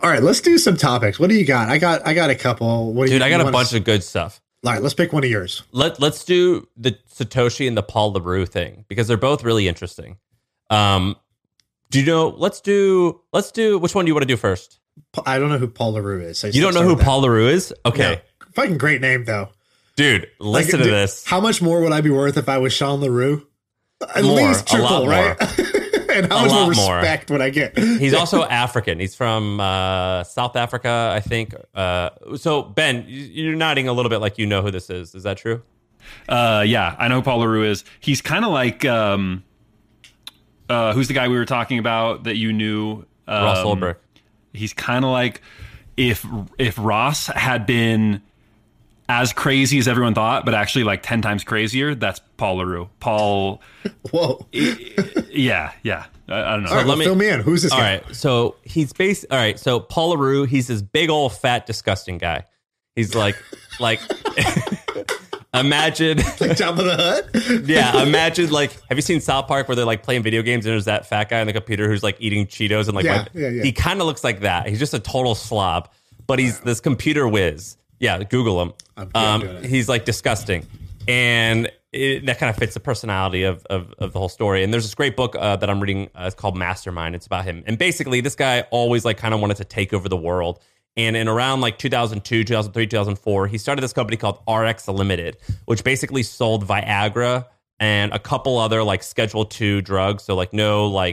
All right, let's do some topics. What do you got? I got a couple. Dude, I got a bunch of good stuff. All right, let's pick one of yours. Let's do the Satoshi and the Paul LaRue thing because they're both really interesting. Do you know? Let's do. Which one do you want to do first? I don't know who Paul LaRue is. So you don't know who Paul LaRue is? Okay, no. Fucking great name though, dude. Listen to this. How much more would I be worth if I was Sean LaRue? At more, least triple, right? And how much more respect would I get? He's also African. He's from South Africa, I think. So, Ben, you're nodding a little bit like you know who this is. Is that true? Yeah, I know who Paul LaRue is. He's kind of like, who's the guy we were talking about that you knew? Ross Ulbricht. He's kind of like if Ross had been as crazy as everyone thought, but actually like 10 times crazier, that's Paul LaRue. Paul. Whoa. Yeah. I don't know. All right, fill me in. Who's this guy? All right. So he's based. All right. So Paul LaRue, he's this big old fat disgusting guy. He's like imagine like Jabba the Hutt. Yeah. Imagine like, have you seen South Park where they're like playing video games and there's that fat guy on the computer who's like eating Cheetos and like, yeah. He kind of looks like that. He's just a total slob, but he's this computer whiz. Yeah, Google him. He's like disgusting, and that kind of fits the personality of the whole story. And there's this great book that I'm reading. It's called Mastermind. It's about him, and basically this guy always like kind of wanted to take over the world. And in around like 2002, 2003, 2004, he started this company called RX Limited, which basically sold Viagra and a couple other like Schedule II drugs. So like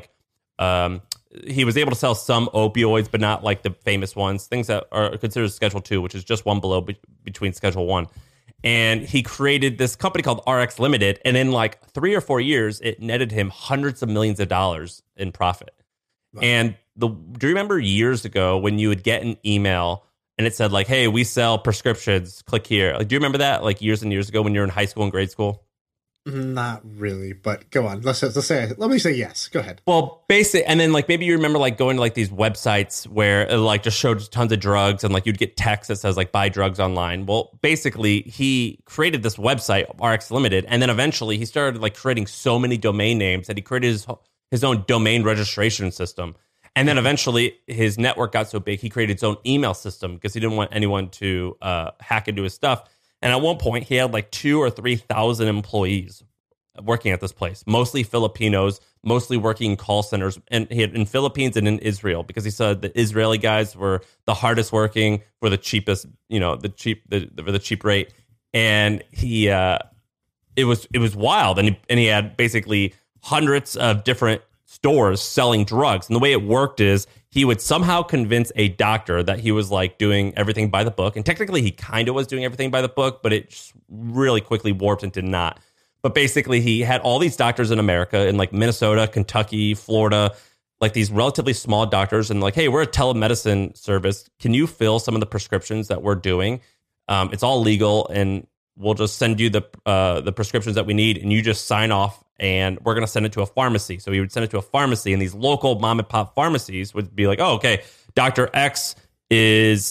he was able to sell some opioids, but not like the famous ones, things that are considered Schedule II, which is just one below between Schedule I. And he created this company called RX Limited. And in like 3 or 4 years, it netted him hundreds of millions of dollars in profit. Wow. And do you remember years ago when you would get an email and it said like, hey, we sell prescriptions, click here. Like, do you remember that? Like years and years ago when you were in high school and grade school? Not really, but go on. Let me say yes. Go ahead. Well, basically, and then like maybe you remember like going to like these websites where it like just showed tons of drugs and like you'd get text that says like buy drugs online. Well, basically, he created this website RX Limited, and then eventually he started like creating so many domain names that he created his own domain registration system. And then eventually his network got so big he created his own email system because he didn't want anyone to hack into his stuff. And at one point, he had like 2,000 or 3,000 employees working at this place, mostly Filipinos, mostly working in call centers, and he had in Philippines and in Israel because he said the Israeli guys were the hardest working for the cheapest, the cheap rate. And he, it was wild, and he had basically hundreds of different stores selling drugs. And the way it worked is he would somehow convince a doctor that he was like doing everything by the book. And technically he kind of was doing everything by the book, but it just really quickly warped into not. But basically he had all these doctors in America in like Minnesota, Kentucky, Florida, like these relatively small doctors. And like, hey, we're a telemedicine service. Can you fill some of the prescriptions that we're doing? It's all legal and we'll just send you the prescriptions that we need. And you just sign off and we're going to send it to a pharmacy. So he would send it to a pharmacy, and these local mom and pop pharmacies would be like, oh, okay, Dr. X is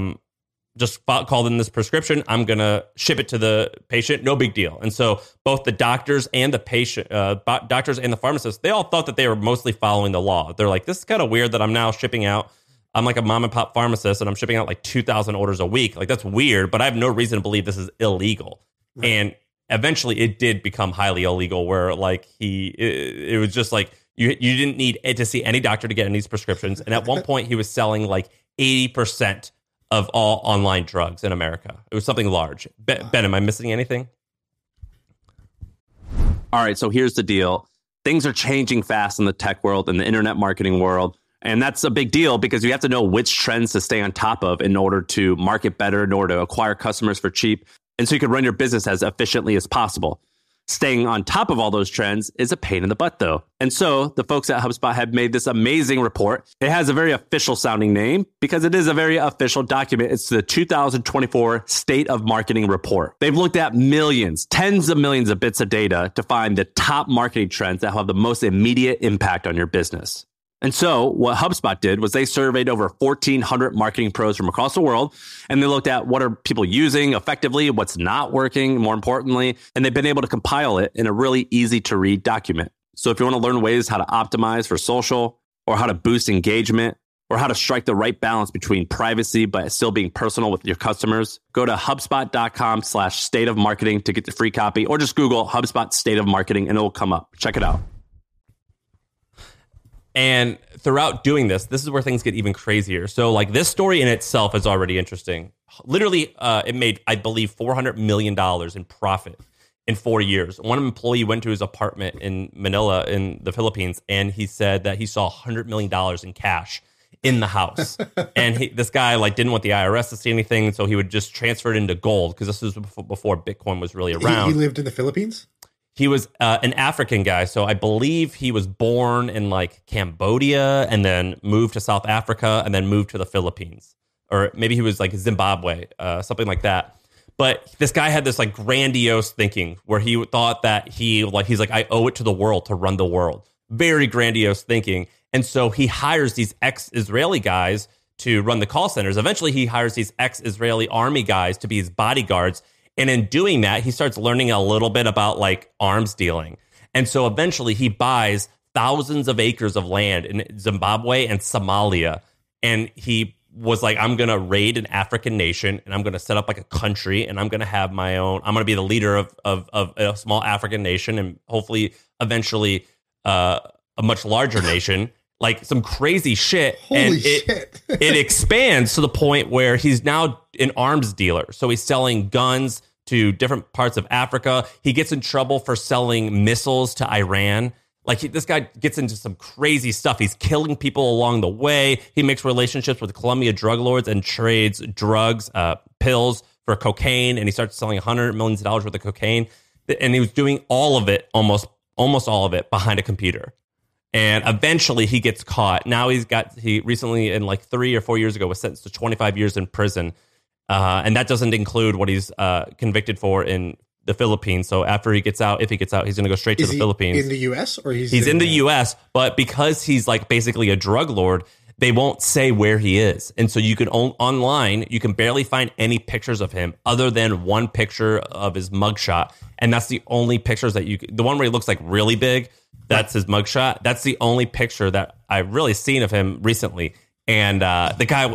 just called in this prescription. I'm going to ship it to the patient. No big deal. And so both the doctors and the patient, doctors and the pharmacists, they all thought that they were mostly following the law. They're like, this is kind of weird that I'm now shipping out. I'm like a mom and pop pharmacist and I'm shipping out like 2,000 orders a week. Like that's weird, but I have no reason to believe this is illegal. Right. And eventually it did become highly illegal where like it was just like you didn't need to see any doctor to get any of these prescriptions. And at one point he was selling like 80% of all online drugs in America. It was something large. Ben, am I missing anything? All right, so here's the deal. Things are changing fast in the tech world and the internet marketing world. And that's a big deal because you have to know which trends to stay on top of in order to market better, in order to acquire customers for cheap, and so you can run your business as efficiently as possible. Staying on top of all those trends is a pain in the butt, though. And so the folks at HubSpot have made this amazing report. It has a very official sounding name because it is a very official document. It's the 2024 State of Marketing Report. They've looked at millions, tens of millions of bits of data to find the top marketing trends that have the most immediate impact on your business. And so what HubSpot did was they surveyed over 1,400 marketing pros from across the world, and they looked at what are people using effectively, what's not working, more importantly, and they've been able to compile it in a really easy to read document. So if you want to learn ways how to optimize for social or how to boost engagement, or how to strike the right balance between privacy but still being personal with your customers, go to HubSpot.com/state of marketing to get the free copy, or just Google HubSpot State of Marketing and it will come up. Check it out. And throughout doing this is where things get even crazier. So like this story in itself is already interesting. Literally, it made, I believe, $400 million in profit in 4 years. One employee went to his apartment in Manila in the Philippines, and he said that he saw $100 million in cash in the house. And this guy like didn't want the IRS to see anything, so he would just transfer it into gold, because this was before Bitcoin was really around. He lived in the Philippines? He was an African guy, so I believe he was born in like Cambodia and then moved to South Africa and then moved to the Philippines. Or maybe he was like Zimbabwe, something like that. But this guy had this like grandiose thinking where he thought that he's like, I owe it to the world to run the world. Very grandiose thinking. And so he hires these ex-Israeli guys to run the call centers. Eventually, he hires these ex-Israeli army guys to be his bodyguards. And in doing that, he starts learning a little bit about like arms dealing. And so eventually he buys thousands of acres of land in Zimbabwe and Somalia. And he was like, I'm going to raid an African nation, and I'm going to set up like a country, and I'm going to have my own, I'm going to be the leader of a small African nation, and hopefully eventually a much larger nation. Like some crazy shit. Holy shit. It expands to the point where he's now an arms dealer. So he's selling guns to different parts of Africa. He gets in trouble for selling missiles to Iran. Like this guy gets into some crazy stuff. He's killing people along the way. He makes relationships with Colombia drug lords and trades drugs, pills for cocaine. And he starts selling $100 million worth of cocaine. And he was doing all of it, almost all of it, behind a computer. And eventually he gets caught. Now he recently, in like 3 or 4 years ago, was sentenced to 25 years in prison. And that doesn't include what he's convicted for in the Philippines. So after he gets out, if he gets out, he's going to go straight to the Philippines. In the U.S. or he's in the U.S., but because he's like basically a drug lord, they won't say where he is. And so you can online, you can barely find any pictures of him other than one picture of his mugshot. And that's the only pictures that the one where he looks like really big. That's his mugshot. That's the only picture that I've really seen of him recently. And the guy,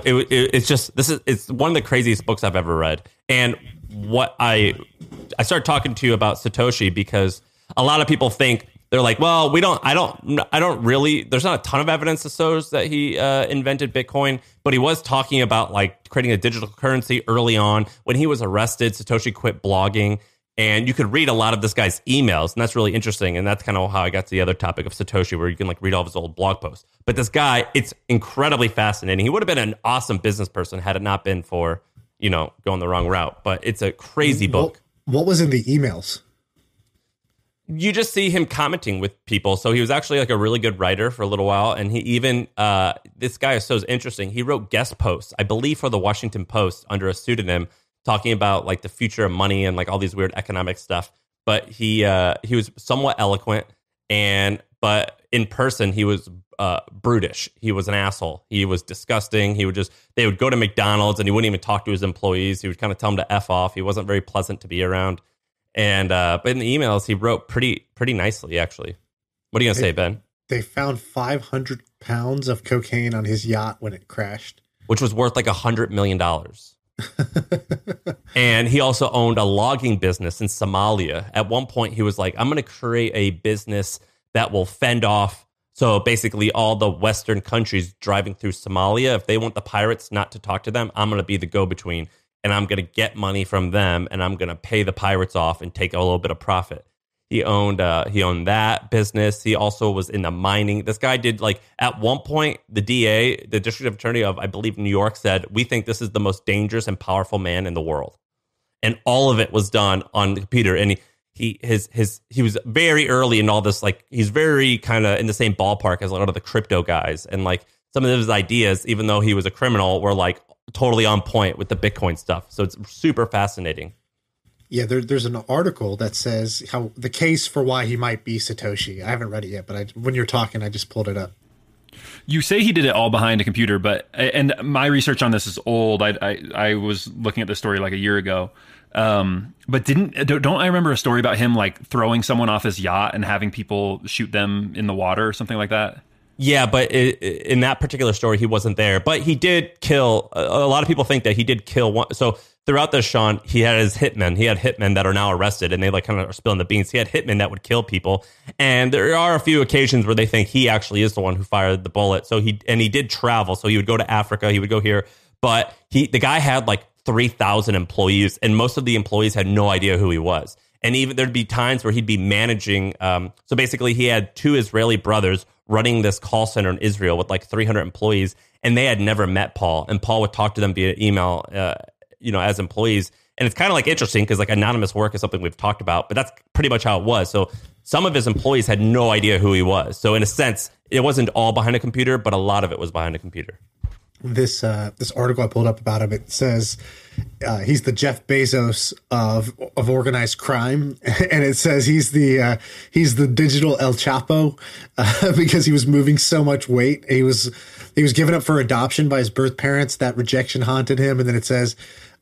it's one of the craziest books I've ever read. And what I started talking to you about Satoshi because a lot of people think they're like, well, I don't really, there's not a ton of evidence that shows that he invented Bitcoin, but he was talking about like creating a digital currency early on. When he was arrested, Satoshi quit blogging. And you could read a lot of this guy's emails, and that's really interesting. And that's kind of how I got to the other topic of Satoshi, where you can like read all of his old blog posts. But this guy, it's incredibly fascinating. He would have been an awesome business person had it not been for, going the wrong route. But it's a crazy book. What was in the emails? You just see him commenting with people. So he was actually like a really good writer for a little while. And he even, this guy is so interesting. He wrote guest posts, I believe, for the Washington Post under a pseudonym, talking about like the future of money and like all these weird economic stuff. But he was somewhat eloquent, but in person he was brutish. He was an asshole. He was disgusting. They would go to McDonald's and he wouldn't even talk to his employees. He would kind of tell them to F off. He wasn't very pleasant to be around. And but in the emails he wrote pretty nicely, actually. What are you gonna say, Ben? They found 500 pounds of cocaine on his yacht when it crashed, which was worth like $100 million. And he also owned a logging business in Somalia. At one point, he was like, I'm going to create a business that will fend off. So basically, all the Western countries driving through Somalia, if they want the pirates not to talk to them, I'm going to be the go-between. And I'm going to get money from them, and I'm going to pay the pirates off and take a little bit of profit. He owned that business. He also was in the mining. This guy did like at one point, the DA, the district attorney of, I believe, New York said, we think this is the most dangerous and powerful man in the world. And all of it was done on the computer. And he was very early in all this. Like he's very kind of in the same ballpark as a lot of the crypto guys. And like some of his ideas, even though he was a criminal, were like totally on point with the Bitcoin stuff. So it's super fascinating. Yeah, there's an article that says how the case for why he might be Satoshi. I haven't read it yet, but when you're talking, I just pulled it up. You say he did it all behind a computer, and my research on this is old. I was looking at the story like a year ago, but don't I remember a story about him like throwing someone off his yacht and having people shoot them in the water or something like that? Yeah, but in that particular story, he wasn't there. But he did kill. A lot of people think that he did kill one. So throughout this, Sean, he had his hitmen. He had hitmen that are now arrested, and they like kind of are spilling the beans. He had hitmen that would kill people, and there are a few occasions where they think he actually is the one who fired the bullet. So he did travel. So he would go to Africa. He would go here, but the guy had like 3,000 employees, and most of the employees had no idea who he was. And even there'd be times where he'd be managing. So basically, he had 2 Israeli brothers running this call center in Israel with like 300 employees, and they had never met Paul. And Paul would talk to them via email, as employees. And it's kind of like interesting because like anonymous work is something we've talked about, but that's pretty much how it was. So some of his employees had no idea who he was. So in a sense, it wasn't all behind a computer, but a lot of it was behind a computer. This article I pulled up about him, it says he's the Jeff Bezos of organized crime, and it says he's the digital El Chapo because he was moving so much weight. He was given up for adoption by his birth parents. That rejection haunted him, and then it says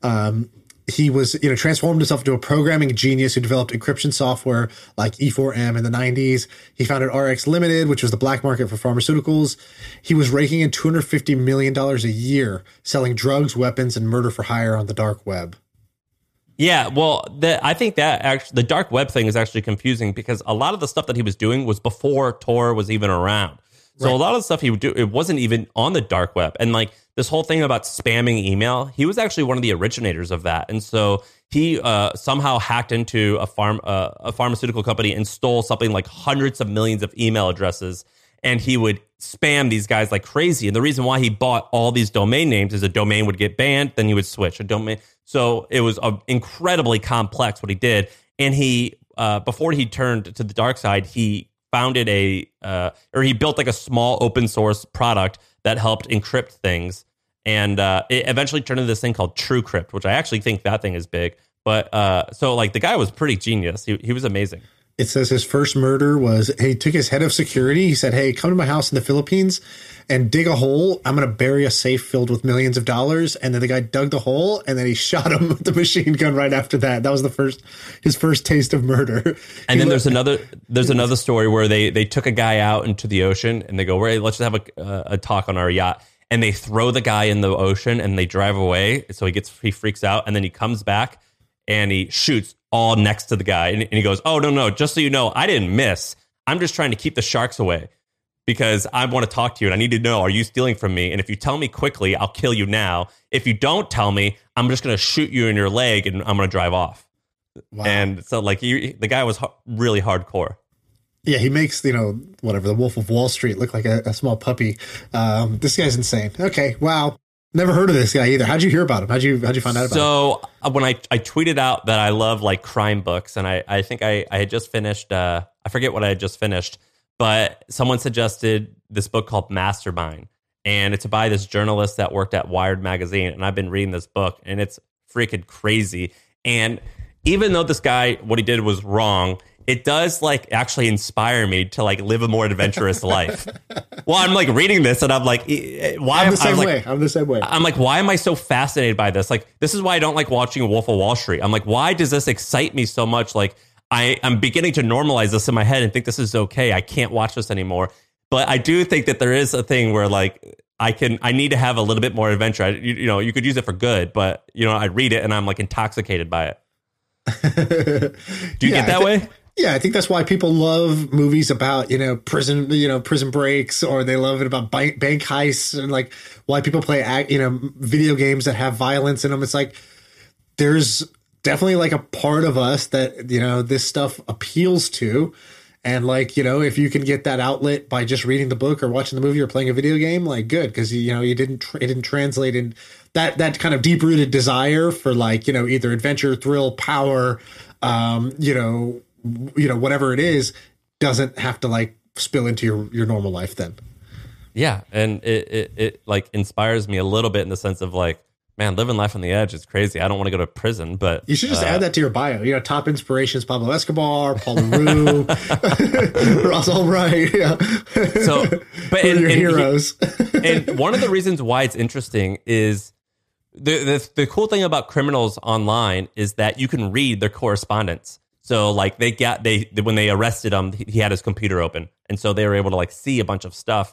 he was, transformed himself into a programming genius who developed encryption software like E4M in the 90s. He founded RX Limited, which was the black market for pharmaceuticals. He was raking in $250 million a year selling drugs, weapons, and murder for hire on the dark web. Yeah, well, I think that actually the dark web thing is actually confusing because a lot of the stuff that he was doing was before Tor was even around. So right. A lot of the stuff he would do, it wasn't even on the dark web. And like this whole thing about spamming email, he was actually one of the originators of that. And so he somehow hacked into a pharmaceutical company and stole something like hundreds of millions of email addresses. And he would spam these guys like crazy. And the reason why he bought all these domain names is a domain would get banned, then he would switch a domain. So it was incredibly complex what he did. And he, before he turned to the dark side, he founded he built like a small open source product that helped encrypt things. And it eventually turned into this thing called TrueCrypt, which I actually think that thing is big. But so like the guy was pretty genius. He was amazing. It says his first murder was he took his head of security. He said, "Hey, come to my house in the Philippines and dig a hole. I'm going to bury a safe filled with millions of dollars." And then the guy dug the hole and then he shot him with the machine gun right after that. That was his first taste of murder. And then there's another story where they took a guy out into the ocean and they go, "Right, let's just have a talk on our yacht." And they throw the guy in the ocean and they drive away. So he freaks out and then he comes back and he shoots all next to the guy. And he goes, "Oh, no, just so you know, I didn't miss. I'm just trying to keep the sharks away because I want to talk to you. And I need to know, are you stealing from me? And if you tell me quickly, I'll kill you now. If you don't tell me, I'm just going to shoot you in your leg and I'm going to drive off." Wow. And so like the guy was really hardcore. Yeah, he makes, the Wolf of Wall Street look like a small puppy. This guy's insane. Okay, wow. Never heard of this guy either. How'd you hear about him? How'd you find out about him? So when I tweeted out that I love like crime books, and I think I had just finished, I forget what I had just finished, but someone suggested this book called Mastermind. And it's by this journalist that worked at Wired magazine. And I've been reading this book and it's freaking crazy. And even though this guy, what he did was wrong, it does like actually inspire me to like live a more adventurous life. Well, I'm like reading this and I'm like, why? I'm the same way. I'm like, why am I so fascinated by this? Like, this is why I don't like watching Wolf of Wall Street. I'm like, why does this excite me so much? Like, I'm beginning to normalize this in my head and think this is okay. I can't watch this anymore. But I do think that there is a thing where like I need to have a little bit more adventure. You could use it for good, but I read it and I'm like intoxicated by it. Do you get that way? Yeah, I think that's why people love movies about, prison breaks, or they love it about bank heists, and like why people play, video games that have violence in them. It's like there's definitely like a part of us that, this stuff appeals to. And like, if you can get that outlet by just reading the book or watching the movie or playing a video game, like good, because, it didn't translate in that kind of deep rooted desire for like, either adventure, thrill, power, whatever it is, doesn't have to like spill into your normal life then. Yeah. And it like inspires me a little bit in the sense of like, man, living life on the edge is crazy. I don't want to go to prison, but you should just add that to your bio. Top inspirations: Pablo Escobar, Paul LaRue, Ross Ulbright. Yeah. So, but your heroes. And one of the reasons why it's interesting is the cool thing about criminals online is that you can read their correspondence. So like when they arrested him, he had his computer open. And so they were able to like see a bunch of stuff.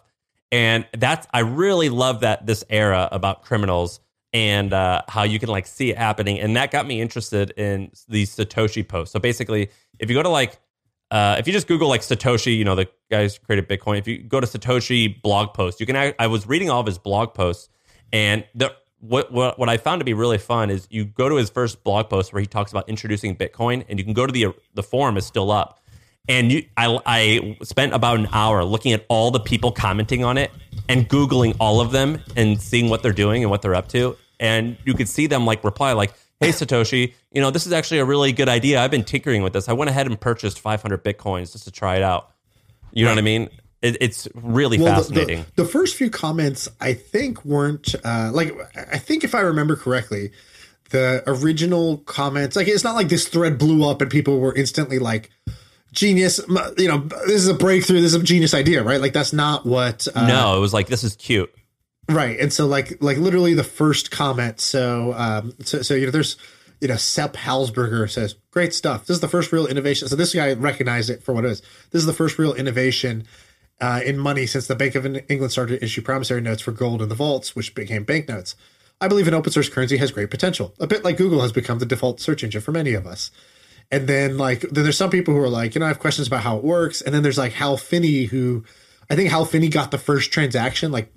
And I really love that this era about criminals and how you can like see it happening. And that got me interested in these Satoshi posts. So basically, if you go to like, if you just Google like Satoshi, you know, the guys who created Bitcoin, if you go to Satoshi blog post, you can, I was reading all of his blog posts, and what I found to be really fun is you go to his first blog post where he talks about introducing Bitcoin, and you can go to the forum is still up. And I spent about an hour looking at all the people commenting on it and Googling all of them and seeing what they're doing and what they're up to. And you could see them like reply like, hey, Satoshi, you know, this is actually a really good idea. I've been tinkering with this. I went ahead and purchased 500 Bitcoins just to try it out. You know what I mean? It's really fascinating. The first few comments, I think, weren't I think if I remember correctly, the original comments, like, it's not like this thread blew up and people were instantly like, genius, you know, this is a breakthrough, this is a genius idea, right? Like, that's not what no, it was like, this is cute, right? And so like literally the first comment, so you know, there's, you know, Sepp Halsberger says, great stuff, this is the first real innovation. So this guy recognized it for what it is. This is the first real innovation in money since the Bank of England started to issue promissory notes for gold in the vaults, which became banknotes. I believe an open source currency has great potential, a bit like Google has become the default search engine for many of us. And then there's some people who are like, you know, I have questions about how it works. And then there's like Hal Finney, who I think Hal Finney got the first transaction, like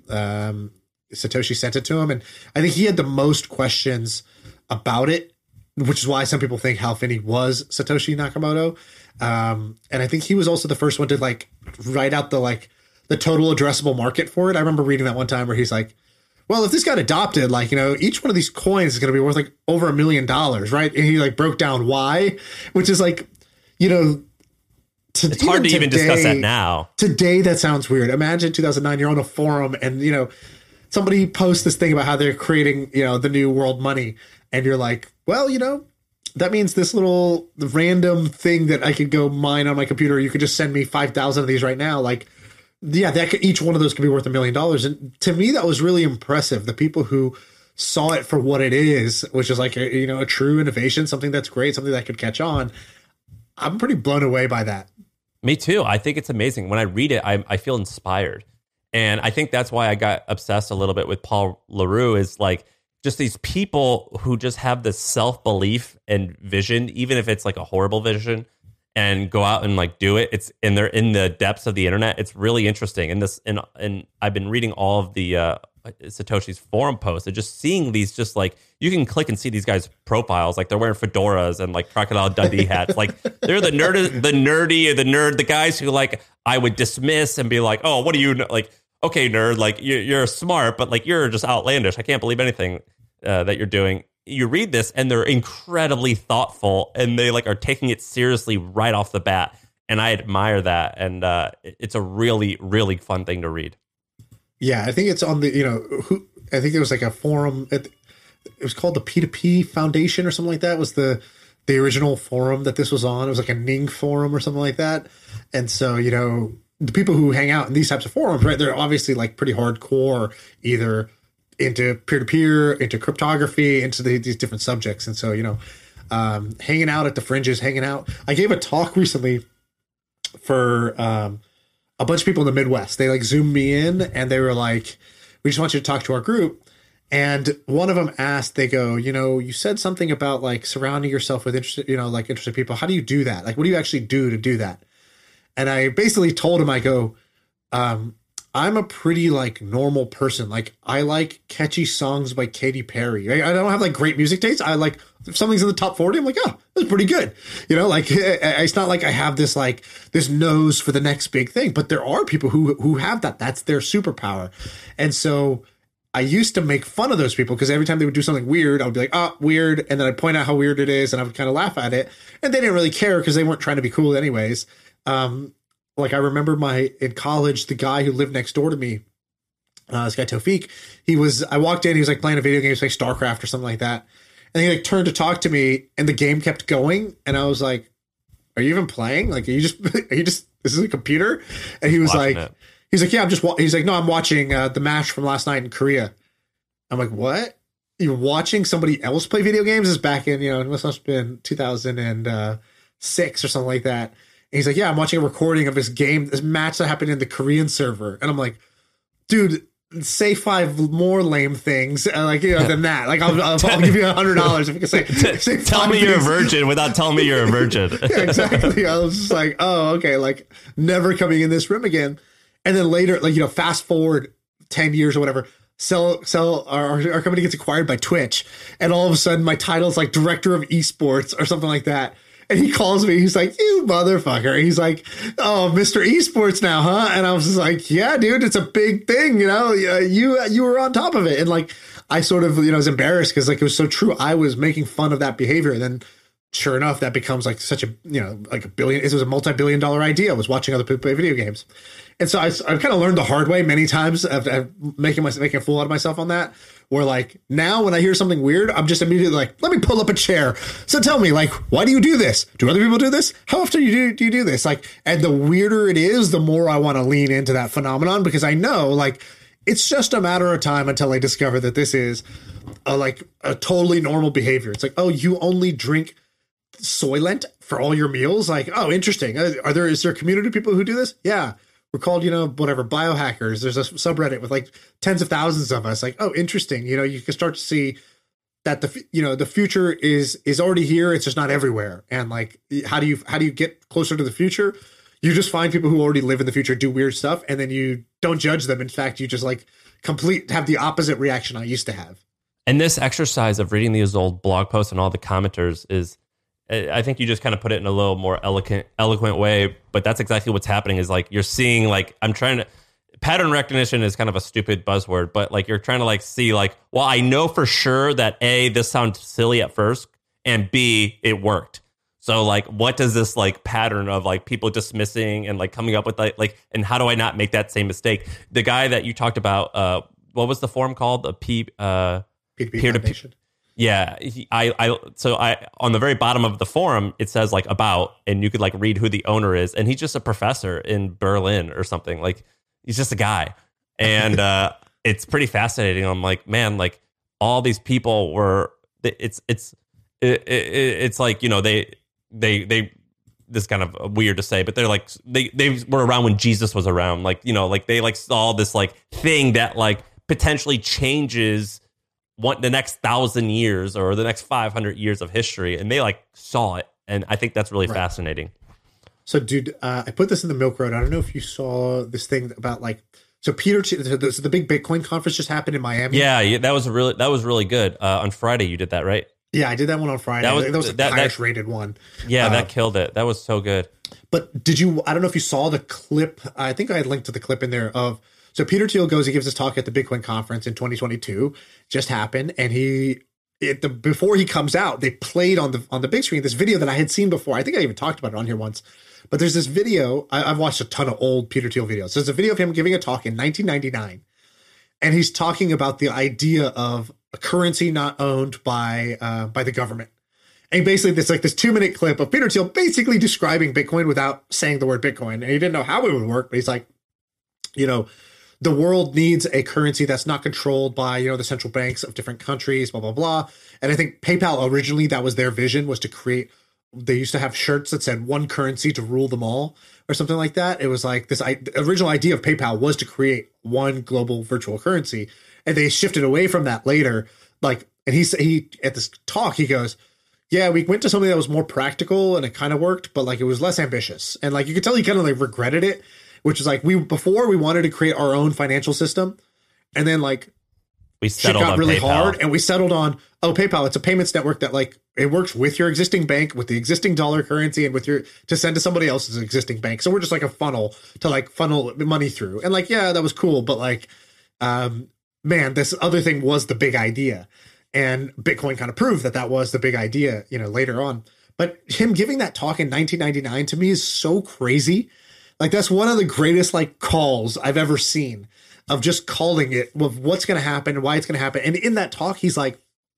Satoshi sent it to him. And I think he had the most questions about it, which is why some people think Hal Finney was Satoshi Nakamoto. And I think he was also the first one to like write out the total addressable market for it. I remember reading that one time where he's like, well, if this got adopted, like, you know, each one of these coins is going to be worth like over $1 million, right? And he like broke down why, which is like, you know, it's hard to even discuss that now. Today, that sounds weird. Imagine 2009, you're on a forum and, you know, somebody posts this thing about how they're creating, you know, the new world money. And you're like, well, you know, that means this little random thing that I could go mine on my computer, you could just send me 5,000 of these right now. Like, yeah, each one of those could be worth $1 million. And to me, that was really impressive. The people who saw it for what it is, which is like, a true innovation, something that's great, something that could catch on. I'm pretty blown away by that. Me too. I think it's amazing. When I read it, I feel inspired. And I think that's why I got obsessed a little bit with Paul LaRue, is like just these people who just have this self-belief and vision, even if it's like a horrible vision, and go out and like do it. And they're in the depths of the internet. It's really interesting. And I've been reading all of the Satoshi's forum posts and just seeing these, just like, you can click and see these guys' profiles, like they're wearing fedoras and like Crocodile Dundee hats. Like they're the nerd, the guys who like I would dismiss and be like, oh, what do you know? Like, okay, nerd, like you're smart, but like you're just outlandish. I can't believe anything that you're doing. You read this and they're incredibly thoughtful and they like are taking it seriously right off the bat. And I admire that. And it's a really, really fun thing to read. Yeah, I think it's on the, I think there was like a forum. It was called the P2P Foundation or something like that. It was the original forum that this was on. It was like a Ning forum or something like that. And so, the people who hang out in these types of forums, right, they're obviously like pretty hardcore, either into peer-to-peer, into cryptography, into these different subjects. And so, hanging out at the fringes, hanging out. I gave a talk recently for a bunch of people in the Midwest. They like zoomed me in and they were like, we just want you to talk to our group. And one of them asked, they go, you said something about like surrounding yourself with interested people. How do you do that? Like, what do you actually do to do that? And I basically told him, I go, I'm a pretty like normal person. Like, I like catchy songs by Katy Perry. I don't have like great music taste. I like, if something's in the top 40, I'm like, oh, that's pretty good. Like it's not like I have this like this nose for the next big thing, but there are people who have that. That's their superpower. And so I used to make fun of those people because every time they would do something weird, I would be like, oh, weird. And then I'd point out how weird it is. And I would kind of laugh at it. And they didn't really care because they weren't trying to be cool anyways. Like I remember in college, the guy who lived next door to me, this guy Tofik, I walked in, he was like playing a video game, like StarCraft or something like that. And he like turned to talk to me and the game kept going. And I was like, are you even playing? Like, are you just, this is a computer? And he was like, he's like, yeah, he's like, no, I'm watching the match from last night in Korea. I'm like, what? You're watching somebody else play video games? This is back in, it must have been 2006 or something like that. And he's like, yeah, I'm watching a recording of this match that happened in the Korean server. And I'm like, dude, say 5 more lame things than that. Like I'll give you $100 if you can say tell me you're a virgin without telling me you're a virgin. Yeah, exactly. I was just like, oh, okay, like never coming in this room again. And then later, fast forward 10 years or whatever, our company gets acquired by Twitch, and all of a sudden my title's like director of esports or something like that. And he calls me, he's like, you motherfucker. He's like, oh, Mr. Esports now, huh? And I was just like, yeah, dude, it's a big thing, you were on top of it. And like, I sort of, was embarrassed because like it was so true. I was making fun of that behavior. And then sure enough, that becomes like such a, like it was a multi-billion-dollar idea. I was watching other people play video games. And so I've kind of learned the hard way many times of making a fool out of myself on that. Where like now when I hear something weird, I'm just immediately like, let me pull up a chair. So tell me, like, why do you do this? Do other people do this? How often do you do this? Like, and the weirder it is, the more I want to lean into that phenomenon, because I know like it's just a matter of time until I discover that this is a totally normal behavior. It's like, oh, you only drink Soylent for all your meals? Like, oh, interesting. Is there a community of people who do this? Yeah. We're called, biohackers. There's a subreddit with like tens of thousands of us. Like, oh, interesting. You can start to see that the future is already here. It's just not everywhere. And like, how do you get closer to the future? You just find people who already live in the future, do weird stuff, and then you don't judge them. In fact, you just like have the opposite reaction I used to have. And this exercise of reading these old blog posts and all the commenters is, I think you just kind of put it in a little more eloquent way, but that's exactly what's happening. Is like you're seeing like pattern recognition is kind of a stupid buzzword, but like you're trying to like see like, well, I know for sure that A, this sounds silly at first, and B, it worked. So like, what does this like pattern of like people dismissing and like coming up with like and how do I not make that same mistake? The guy that you talked about, what was the forum called? The peer-to-peer. Yeah, I on the very bottom of the forum, it says like about, and you could like read who the owner is. And he's just a professor in Berlin or something. Like he's just a guy. And it's pretty fascinating. I'm like, man, like all these people were, it's like, they this is kind of weird to say, but they're like, they were around when Jesus was around. Like, like they like saw this like thing that like potentially changes the next 1,000 years or the next 500 years of history, and they like saw it, and I think that's really fascinating. So, dude, I put this in the Milk Road. I don't know if you saw this thing about like, so the big Bitcoin conference just happened in Miami. Yeah, that was really good. On Friday, you did that, right? Yeah, I did that one on Friday. That was the highest rated one. Yeah, that killed it. That was so good. But I don't know if you saw the clip. I think I had linked to the clip in there of. So Peter Thiel he gives his talk at the Bitcoin conference in 2022, just happened. And before he comes out, they played on the big screen this video that I had seen before. I think I even talked about it on here once, but there's this video. I've watched a ton of old Peter Thiel videos. So there's a video of him giving a talk in 1999. And he's talking about the idea of a currency not owned by the government. And basically it's like this 2-minute clip of Peter Thiel basically describing Bitcoin without saying the word Bitcoin. And he didn't know how it would work, but he's like, the world needs a currency that's not controlled by, the central banks of different countries, blah, blah, blah. And I think PayPal originally, that was their vision, was to create, they used to have shirts that said one currency to rule them all or something like that. It was like this original idea of PayPal was to create one global virtual currency. And they shifted away from that later. Like, and he at this talk, he goes, yeah, we went to something that was more practical and it kind of worked, but like it was less ambitious. And like, you could tell he kind of like regretted it. Which is like before we wanted to create our own financial system, and then like we shit got really hard, and we settled on PayPal. It's a payments network that like it works with your existing bank, with the existing dollar currency, and to send to somebody else's existing bank. So we're just like a funnel to like funnel money through. And like, yeah, that was cool, but like, man, this other thing was the big idea, and Bitcoin kind of proved that was the big idea, later on. But him giving that talk in 1999 to me is so crazy. Like that's one of the greatest like calls I've ever seen of just calling it with what's going to happen and why it's going to happen. And in that talk, he's like,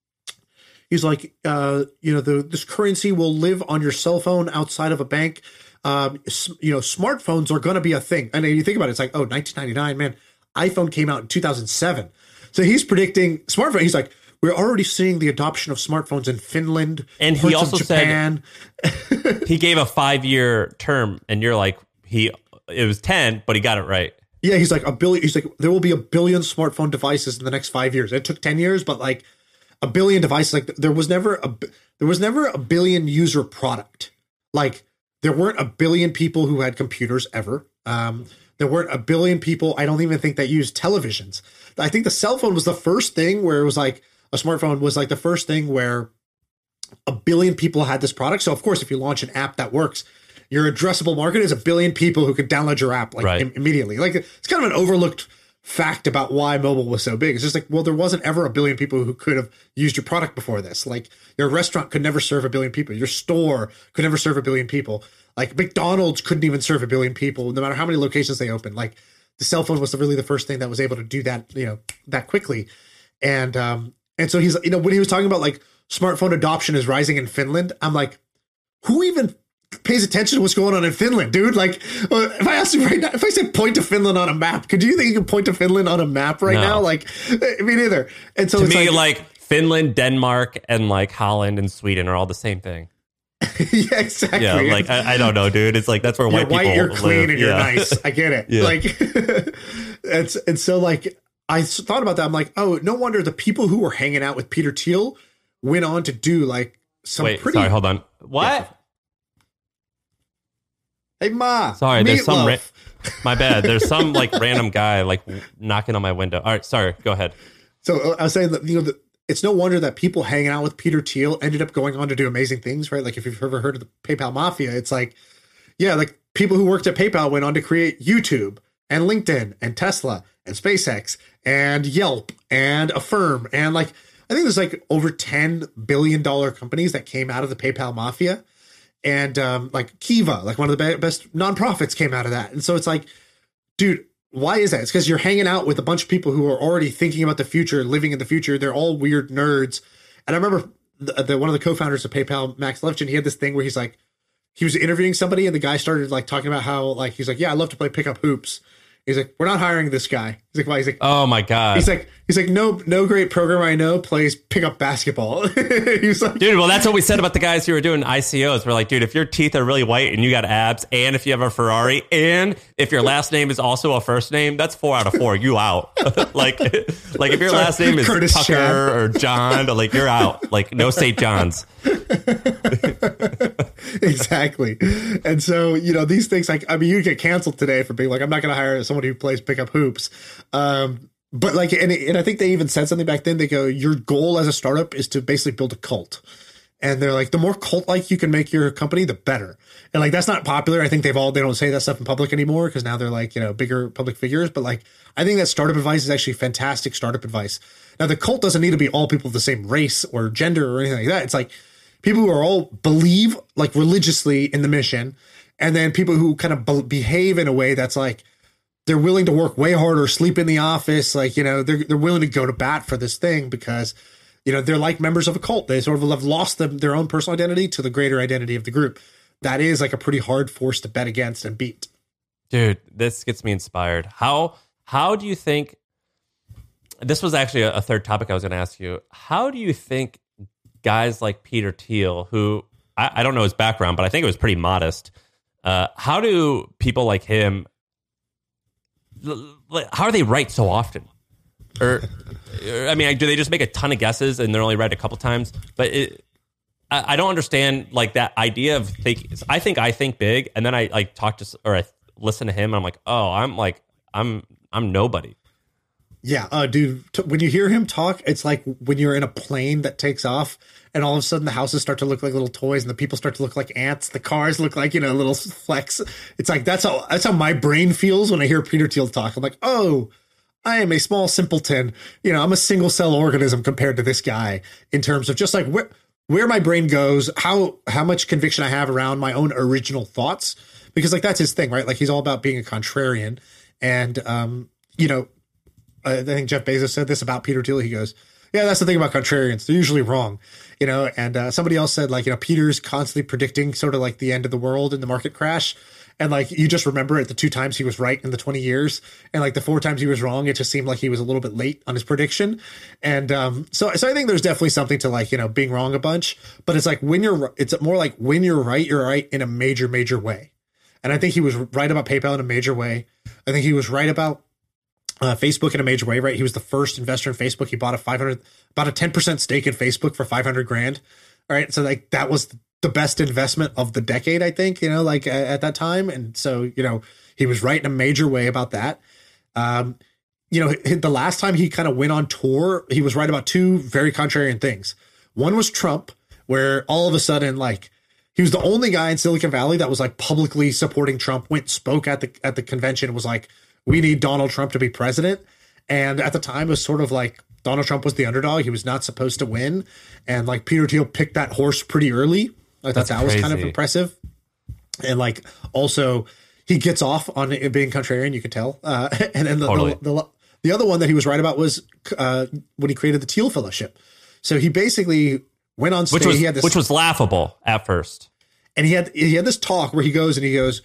this currency will live on your cell phone outside of a bank. Smartphones are going to be a thing. And you think about it, it's like, 1999, man, iPhone came out in 2007. So he's predicting smartphone. He's like, we're already seeing the adoption of smartphones in Finland. And he also said, he gave a 5-year term, and you're like, it was 10, but he got it right. Yeah, he's like a billion. He's like, there will be a billion smartphone devices in the next 5 years. It took 10 years, but like a billion devices. Like there was never a billion user product. Like there weren't a billion people who had computers ever. There weren't a billion people. I don't even think that used televisions. I think the cell phone was the first thing where it was like a smartphone was like the first thing where a billion people had this product. So of course, if you launch an app that works, your addressable market is a billion people who could download your app like immediately. Like it's kind of an overlooked fact about why mobile was so big. It's just like, well, there wasn't ever a billion people who could have used your product before this. Like your restaurant could never serve a billion people. Your store could never serve a billion people. Like McDonald's couldn't even serve a billion people, no matter how many locations they opened. Like the cell phone was really the first thing that was able to do that, that quickly. And so he's, when he was talking about like smartphone adoption is rising in Finland, I'm like, who even pays attention to what's going on in Finland, dude? Like, if I asked you right now, if I said point to Finland on a map, could you think you can point to Finland on a map right now? Like, me neither. And so to it's me, like Finland, Denmark, and like Holland and Sweden are all the same thing. Yeah, exactly. Yeah, like I don't know, dude. It's like that's where white people you're clean, live. and you're nice. I get it. Yeah. Like, and so like I thought about that. I'm like, oh, no wonder the people who were hanging out with Peter Thiel went on to do like some pretty. Sorry, hold on. What? Yeah. Hey, Ma. Sorry, there's some. Meatloaf. My bad. There's some like random guy like knocking on my window. All right, sorry. Go ahead. So I was saying that it's no wonder that people hanging out with Peter Thiel ended up going on to do amazing things, right? Like if you've ever heard of the PayPal Mafia, it's like, yeah, like people who worked at PayPal went on to create YouTube and LinkedIn and Tesla and SpaceX and Yelp and Affirm. And like, I think there's like over $10 billion companies that came out of the PayPal Mafia. And like Kiva, like one of the best nonprofits came out of that. And so it's like, dude, why is that? It's because you're hanging out with a bunch of people who are already thinking about the future, living in the future. They're all weird nerds. And I remember one of the co-founders of PayPal, Max Levchin, he had this thing where he's like, he was interviewing somebody and the guy started like talking about how like, he's like, yeah, I love to play pickup hoops. He's like, we're not hiring this guy. He's like, why? He's like, oh my God. He's like, no great programmer I know plays pickup basketball. He's like, dude, well, that's what we said about the guys who were doing ICOs. We're like, dude, if your teeth are really white and you got abs, and if you have a Ferrari, and if your last name is also a first name, that's 4 out of 4. You out. like if your last name is Curtis Tucker Chan. or John, like you're out. Like no St. John's. Exactly. And so, these things, like, I mean, you get canceled today for being like, I'm not going to hire someone who plays pickup hoops. But like, and I think they even said something back then. They go, your goal as a startup is to basically build a cult. And they're like, the more cult-like you can make your company, the better. And like, that's not popular. I think they don't say that stuff in public anymore because now they're like, bigger public figures. But like, I think that startup advice is actually fantastic startup advice. Now, the cult doesn't need to be all people of the same race or gender or anything like that. It's like people who are all believe like religiously in the mission. And then people who kind of behave in a way that's like, they're willing to work way harder, sleep in the office. Like, they're willing to go to bat for this thing because, they're like members of a cult. They sort of have lost their own personal identity to the greater identity of the group. That is like a pretty hard force to bet against and beat. Dude, this gets me inspired. How do you think, this was actually a third topic I was going to ask you. How do you think guys like Peter Thiel, who I don't know his background, but I think it was pretty modest. How do people like him, how are they right so often? Or, I mean, do they just make a ton of guesses and they're only right a couple times? But I don't understand like that idea of thinking. I think big, and then I like talk to or I listen to him, and I'm like, oh, I'm nobody. Yeah, dude. When you hear him talk, it's like when you're in a plane that takes off, and all of a sudden the houses start to look like little toys, and the people start to look like ants. The cars look like little flecks. It's like that's how my brain feels when I hear Peter Thiel talk. I'm like, oh, I am a small simpleton. I'm a single cell organism compared to this guy in terms of just like where my brain goes, how much conviction I have around my own original thoughts, because like that's his thing, right? Like he's all about being a contrarian, and I think Jeff Bezos said this about Peter Thiel. He goes, yeah, that's the thing about contrarians. They're usually wrong, and somebody else said like, Peter's constantly predicting sort of like the end of the world and the market crash. And like, you just remember it, the 2 times he was right in the 20 years and like the 4 times he was wrong, it just seemed like he was a little bit late on his prediction. And so I think there's definitely something to like, being wrong a bunch, but it's like it's more like when you're right in a major, major way. And I think he was right about PayPal in a major way. I think he was right about Facebook in a major way, right? He was the first investor in Facebook. He bought about a 10% stake in Facebook for 500 grand. All right. So like that was the best investment of the decade, I think, like at that time. And so, he was right in a major way about that. The last time he kind of went on tour, he was right about two very contrarian things. One was Trump, where all of a sudden, like, he was the only guy in Silicon Valley that was like publicly supporting Trump, spoke at the convention, was like, we need Donald Trump to be president. And at the time it was sort of like Donald Trump was the underdog. He was not supposed to win. And like Peter Thiel picked that horse pretty early. I thought that was kind of impressive. And like, also he gets off on it being contrarian, you could tell. And then the other one that he was right about was when he created the Thiel Fellowship. So he basically went on stage. Which was laughable at first. And he had this talk where he goes,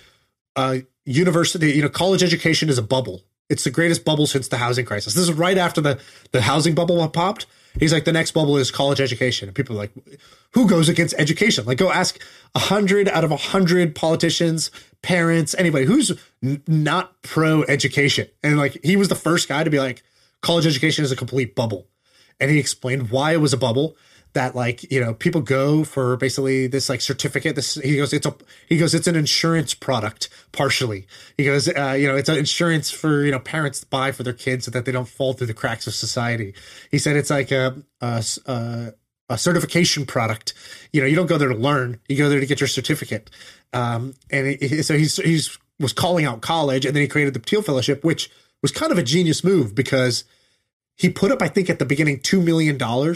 university, college education is a bubble. It's the greatest bubble since the housing crisis. This is right after the housing bubble popped. He's like, the next bubble is college education. And people are like, who goes against education? Like, go ask 100 out of 100 politicians, parents, anybody who's not pro education. And like, he was the first guy to be like, college education is a complete bubble. And he explained why it was a bubble. That like, people go for basically this like certificate. He goes, it's an insurance product partially. He goes, it's an insurance for, parents to buy for their kids so that they don't fall through the cracks of society. He said it's like a certification product. You don't go there to learn, you go there to get your certificate. So he was calling out college, and then he created the Thiel Fellowship, which was kind of a genius move because he put up, I think at the beginning, $2 million.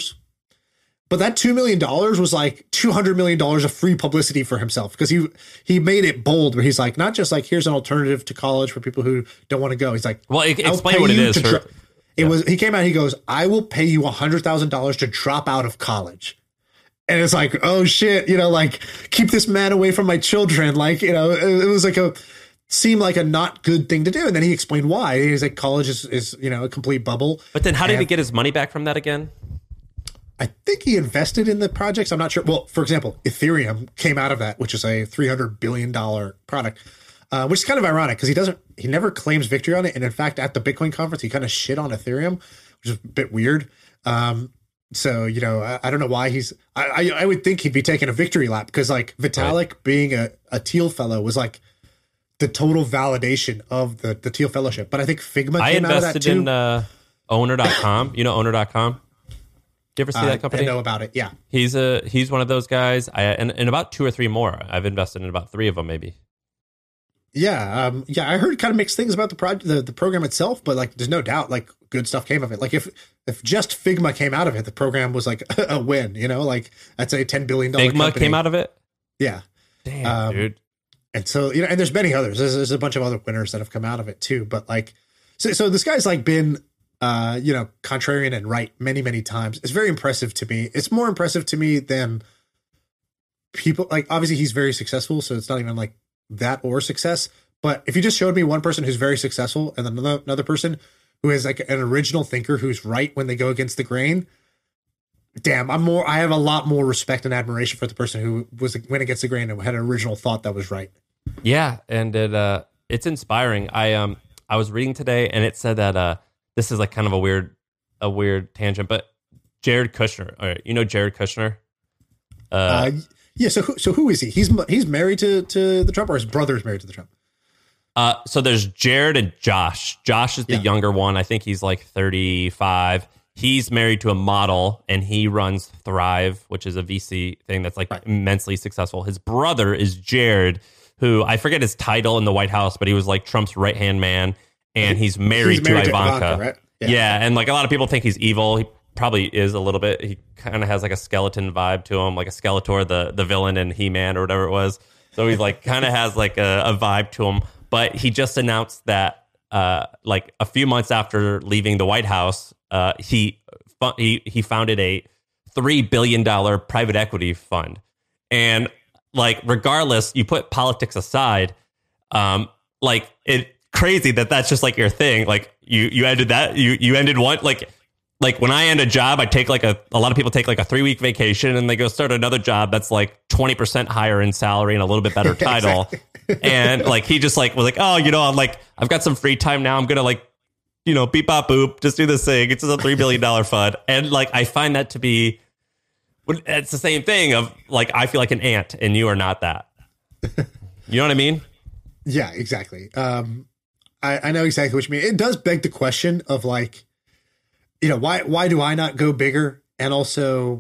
But that $2 million was like $200 million of free publicity for himself, because he made it bold where he's like, not just like, here's an alternative to college for people who don't want to go. He's like, well, explain what it is. He came out, he goes, I will pay you $100,000 to drop out of college. And it's like, oh shit, like, keep this man away from my children. Like, it was like seemed like a not good thing to do. And then he explained why. He's like, college is a complete bubble. But then how did he get his money back from that again? I think he invested in the projects. I'm not sure. Well, for example, Ethereum came out of that, which is a $300 billion product, which is kind of ironic because he never claims victory on it. And in fact, at the Bitcoin conference, he kind of shit on Ethereum, which is a bit weird. So, I don't know why I would think he'd be taking a victory lap, because like Vitalik being a Thiel fellow was like the total validation of the Thiel Fellowship. But I think Figma came out of that too. I invested in owner.com. Owner.com? You ever see that company? I know about it. Yeah. He's one of those guys. And about two or three more. I've invested in about three of them, maybe. Yeah. I heard kind of mixed things about the program itself, but like, there's no doubt like good stuff came of it. Like if just Figma came out of it, the program was like a win, like that's a $10 billion Figma company. Came out of it? Yeah. Damn, dude. And so, and there's many others. There's a bunch of other winners that have come out of it too. But like, so this guy's like been, contrarian and right many, many times. It's very impressive to me. It's more impressive to me than people, like, obviously he's very successful, so it's not even like that or success. But if you just showed me one person who's very successful and then another person who is like an original thinker who's right when they go against the grain, damn, I have a lot more respect and admiration for the person who went against the grain and had an original thought that was right. Yeah, and it's inspiring. I was reading today, and it said that this is like kind of a weird tangent, but Jared Kushner. All right, Jared Kushner. Yeah. So who is he? He's married to the Trump, or his brother's married to the Trump. So there's Jared and Josh. Josh is the younger one. I think he's like 35. He's married to a model, and he runs Thrive, which is a VC thing that's like immensely successful. His brother is Jared, who I forget his title in the White House, but he was like Trump's right-hand man. And he's married to Ivanka. Right? Yeah. And like a lot of people think he's evil. He probably is a little bit. He kind of has like a skeleton vibe to him, like a Skeletor, the villain in He-Man or whatever it was. So he's like kind of has like a vibe to him. But he just announced that like a few months after leaving the White House, he founded a $3 billion private equity fund. And like, regardless, you put politics aside, like it. Crazy that's just like your thing. Like you ended that. You ended one. Like Like when I end a job, I take like a lot of people take like a 3-week vacation and they go start another job that's like 20% higher in salary and a little bit better title. And like he just like was like, oh, I've got some free time now. I'm gonna like, beep bop boop, just do this thing. It's just a $3 billion fund. And like I find that to be, it's the same thing of like I feel like an ant and you are not that. You know what I mean? Yeah, exactly. I know exactly what you mean. It does beg the question of like, why do I not go bigger? And also,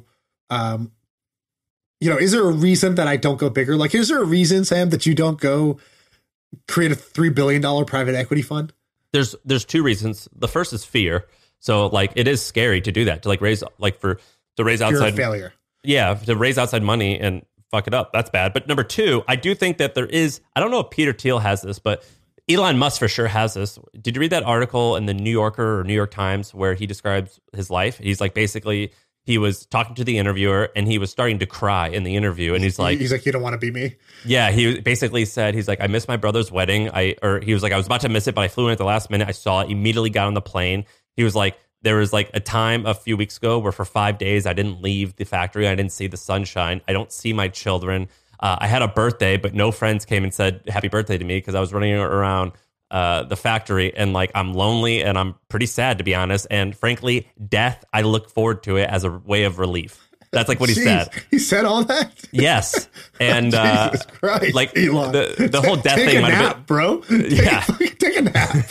is there a reason that I don't go bigger? Like, is there a reason, Sam, that you don't go create a $3 billion private equity fund? There's 2 reasons. The first is fear. So like, it is scary to do that, to like raise outside failure. Yeah. To raise outside money and fuck it up. That's bad. But number 2, I do think that I don't know if Peter Thiel has this, but Elon Musk for sure has this. Did you read that article in the New Yorker or New York Times where he describes his life? He's like, basically, he was talking to the interviewer and he was starting to cry in the interview. And he's like, you don't want to be me. Yeah. He basically said, he's like, I missed my brother's wedding. He was like, I was about to miss it, but I flew in at the last minute. I saw it, immediately got on the plane. He was like, there was like a time a few weeks ago where for 5 days, I didn't leave the factory. I didn't see the sunshine. I don't see my children. I had a birthday, but no friends came and said happy birthday to me because I was running around the factory, and like I'm lonely and I'm pretty sad, to be honest. And frankly, death, I look forward to it as a way of relief. That's like what he said. He said all that? Yes. And Jesus Christ, like Elon. the whole death thing might have been, bro. Take a nap.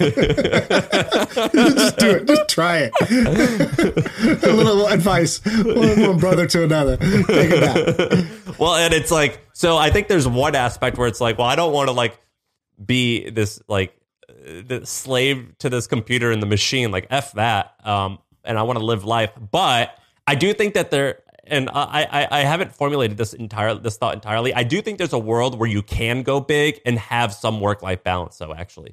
Just do it. Just try it. A little advice. One brother to another. Take a nap. Well, and it's like, so I think there's one aspect where it's like, well, I don't want to like be this like the slave to this computer and the machine, like F that. And I want to live life. But I do think that and I haven't formulated this thought entirely. I do think there's a world where you can go big and have some work-life balance. So actually,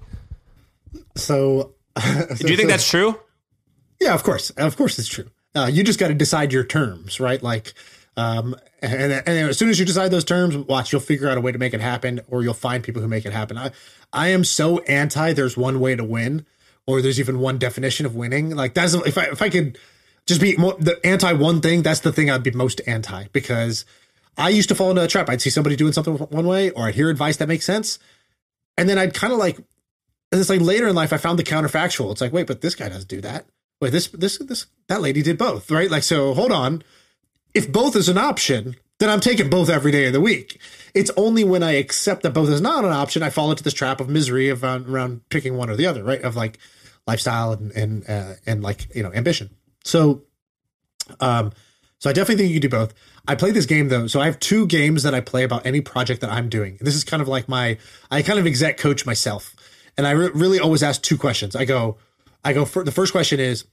do you think that's true? Yeah, of course it's true. You just got to decide your terms, right? Like, and as soon as you decide those terms, watch, you'll figure out a way to make it happen, or you'll find people who make it happen. I am so anti there's one way to win, or there's even one definition of winning. Like that's, if I could just be more, the anti one thing, that's the thing I'd be most anti, because I used to fall into a trap. I'd see somebody doing something one way, or I'd hear advice that makes sense, and then I'd kind of like, and it's like later in life I found the counterfactual. It's like, wait, but this guy doesn't do that. Wait, that lady did both, right? Like, so hold on. If both is an option, then I'm taking both every day of the week. It's only when I accept that both is not an option, I fall into this trap of misery of around picking one or the other, right? Of like lifestyle and like, ambition. So I definitely think you can do both. I play this game though. So I have 2 games that I play about any project that I'm doing. This is kind of like I kind of exec coach myself. And I really always ask 2 questions. I go for the first question is,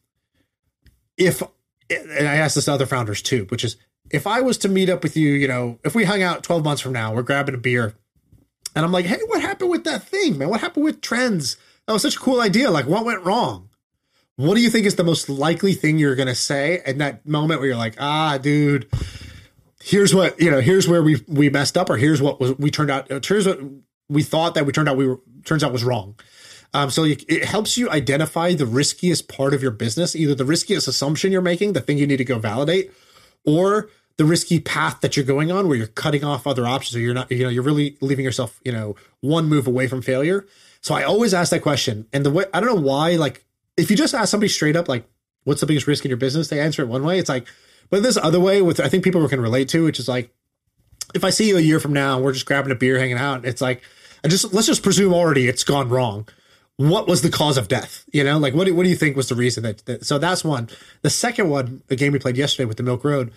and I asked this to other founders too, which is, if I was to meet up with you, if we hung out 12 months from now, we're grabbing a beer and I'm like, hey, what happened with that thing, man? What happened with trends? That was such a cool idea. Like, what went wrong? What do you think is the most likely thing you're going to say in that moment where you're like, dude, here's where we messed up, or here's what we turned out. Here's what we thought that turns out was wrong. So it helps you identify the riskiest part of your business, either the riskiest assumption you're making, the thing you need to go validate, or the risky path that you're going on where you're cutting off other options, or you're not, you're really leaving yourself, one move away from failure. So I always ask that question. And the way, I don't know why, like, if you just ask somebody straight up, like, what's the biggest risk in your business? They answer it one way. It's like, but this other way I think people can relate to, which is like, if I see you a year from now and we're just grabbing a beer, hanging out, it's like, let's just presume already it's gone wrong. What was the cause of death? Like, what do you think was the reason that so that's one. The second one, the game we played yesterday with the Milk Road,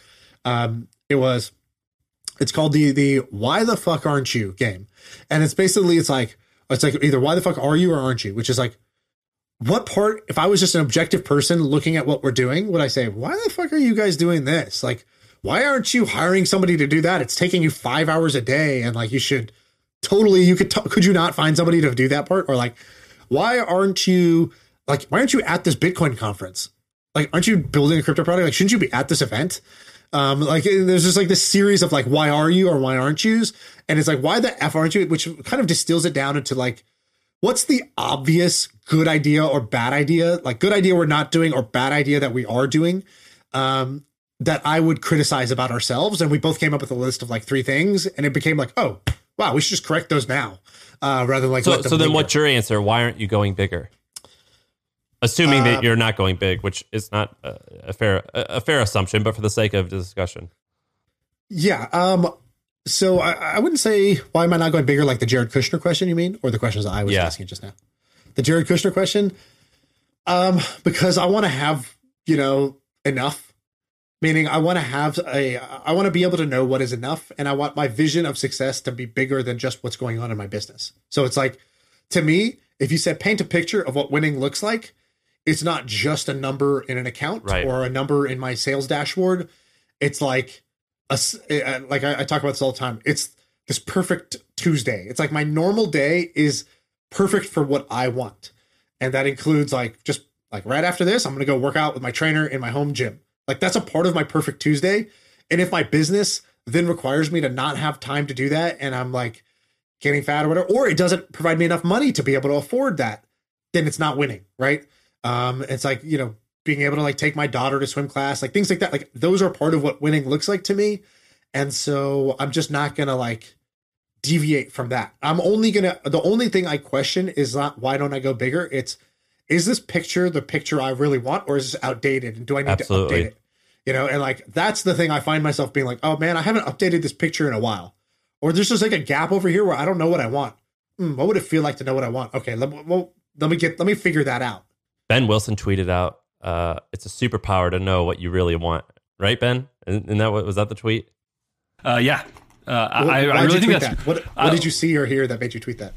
it's called the why the fuck aren't you game. And it's basically, it's like either why the fuck are you or aren't you, which is like, what part, if I was just an objective person looking at what we're doing, would I say, why the fuck are you guys doing this? Like, why aren't you hiring somebody to do that? It's taking you 5 hours a day. And like, you should totally, could you not find somebody to do that part? Or like, why aren't you at this Bitcoin conference? Like, aren't you building a crypto product? Like, shouldn't you be at this event? Like, there's just like this series of like, why are you or why aren't yous? And it's like, why the F aren't you? Which kind of distills it down into like, what's the obvious good idea or bad idea, like good idea we're not doing or bad idea that we are doing, that I would criticize about ourselves. And we both came up with a list of like 3 things, and it became like, oh, wow, we should just correct those now, rather than like. So then what's your answer? Why aren't you going bigger? Assuming that you're not going big, which is not a fair assumption, but for the sake of the discussion. Yeah. So I wouldn't say, why am I not going bigger? Like the Jared Kushner question, you mean? Or the questions that I was asking just now? The Jared Kushner question. Because I want to have, enough. Meaning I want to be able to know what is enough. And I want my vision of success to be bigger than just what's going on in my business. So it's like, to me, if you said like paint a picture of what winning looks like, it's not just a number in an account or a number in my sales dashboard. It's like, like I talk about this all the time. It's this perfect Tuesday. It's like my normal day is perfect for what I want. And that includes like, just like right after this, I'm going to go work out with my trainer in my home gym. Like that's a part of my perfect Tuesday. And if my business then requires me to not have time to do that, and I'm like getting fat or whatever, or it doesn't provide me enough money to be able to afford that, then it's not winning. Right. It's like, being able to like take my daughter to swim class, like things like that. Like those are part of what winning looks like to me. And so I'm just not going to like deviate from that. The only thing I question is not, why don't I go bigger? Is this picture the picture I really want, or is this outdated? And do I need to update it? And like, that's the thing I find myself being like, oh man, I haven't updated this picture in a while. Or there's just like a gap over here where I don't know what I want. What would it feel like to know what I want? Okay. Let me figure that out. Ben Wilson tweeted out, it's a superpower to know what you really want. Right, Ben? And was that the tweet? Yeah. I really think that's that. What did you see or hear that made you tweet that?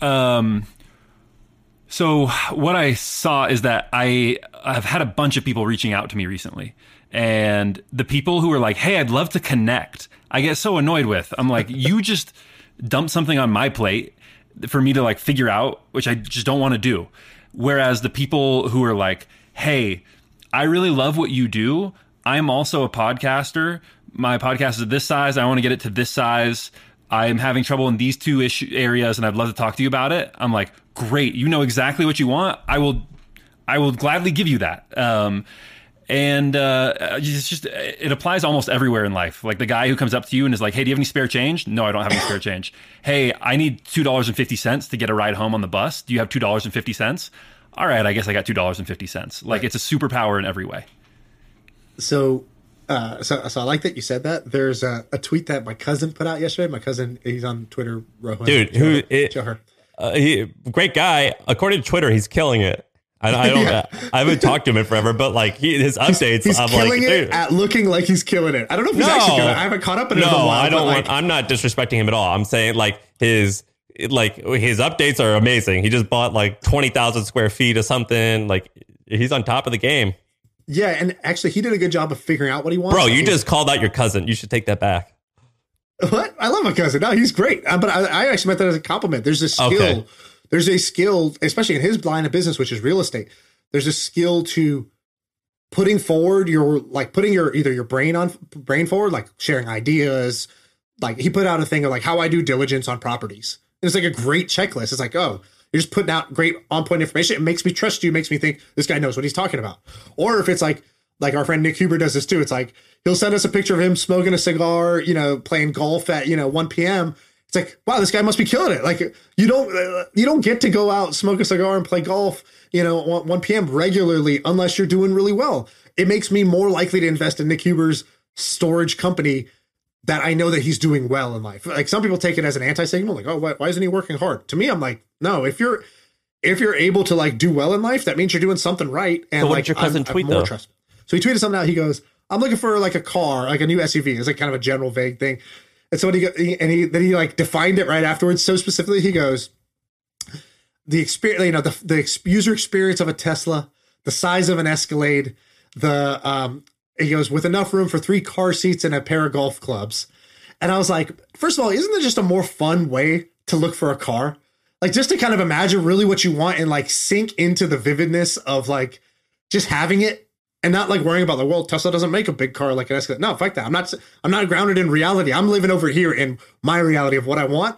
So what I saw is that I've had a bunch of people reaching out to me recently, and the people who are like, hey, I'd love to connect, I get so annoyed with. I'm like, you just dumped something on my plate for me to like figure out, which I just don't want to do. Whereas the people who are like, hey, I really love what you do. I'm also a podcaster. My podcast is this size. I want to get it to this size. I'm having trouble in these 2 areas, and I'd love to talk to you about it. I'm like, great. You know exactly what you want. I will gladly give you that. It applies almost everywhere in life. Like the guy who comes up to you and is like, hey, do you have any spare change? No, I don't have any spare change. Hey, I need $2.50 to get a ride home on the bus. Do you have $2.50? All right, I guess I got $2.50. Like it's a superpower in every way. So I like that you said that. There's a tweet that my cousin put out yesterday. My cousin, he's on Twitter. Rohan. Dude, great guy. According to Twitter, he's killing it. I haven't talked to him in forever, but like his updates, he's I'm killing like, it dude. At looking like he's killing it. I don't know if he's actually doing it. I haven't caught up in it in a while. I don't want. I'm not disrespecting him at all. I'm saying like his updates are amazing. He just bought like 20,000 square feet or something. Like he's on top of the game. Yeah, and actually, he did a good job of figuring out what he wants. Bro, you just called out your cousin. You should take that back. What? I love my cousin. No, he's great. But I actually meant that as a compliment. There's a skill. Okay. There's a skill, especially in his line of business, which is real estate. There's a skill to putting forward putting your brain forward, like sharing ideas. Like he put out a thing of like how I do diligence on properties. And it's like a great checklist. It's like, oh, you're just putting out great on-point information. It makes me trust you. Makes me think this guy knows what he's talking about. Or if it's like our friend Nick Huber does this too. It's like he'll send us a picture of him smoking a cigar, playing golf at 1 p.m. It's like, wow, this guy must be killing it. Like you don't get to go out, smoke a cigar, and play golf, 1 p.m. regularly unless you're doing really well. It makes me more likely to invest in Nick Huber's storage company that I know that he's doing well in life. Like some people take it as an anti-signal, like, oh, why isn't he working hard? To me, I'm like, no, if you're able to like do well in life, that means you're doing something right. And so what like, did your cousin tweet though? So he tweeted something out. He goes, I'm looking for like a car, like a new SUV. It's like kind of a general vague thing. And so he like defined it right afterwards. So specifically, he goes, the experience, the user experience of a Tesla, the size of an Escalade, he goes, with enough room for 3 car seats and a pair of golf clubs. And I was like, first of all, isn't there just a more fun way to look for a car? Like just to kind of imagine really what you want and like sink into the vividness of like just having it and not like worrying about like, well, Tesla doesn't make a big car like an Escalade. No, fuck that. I'm not grounded in reality. I'm living over here in my reality of what I want.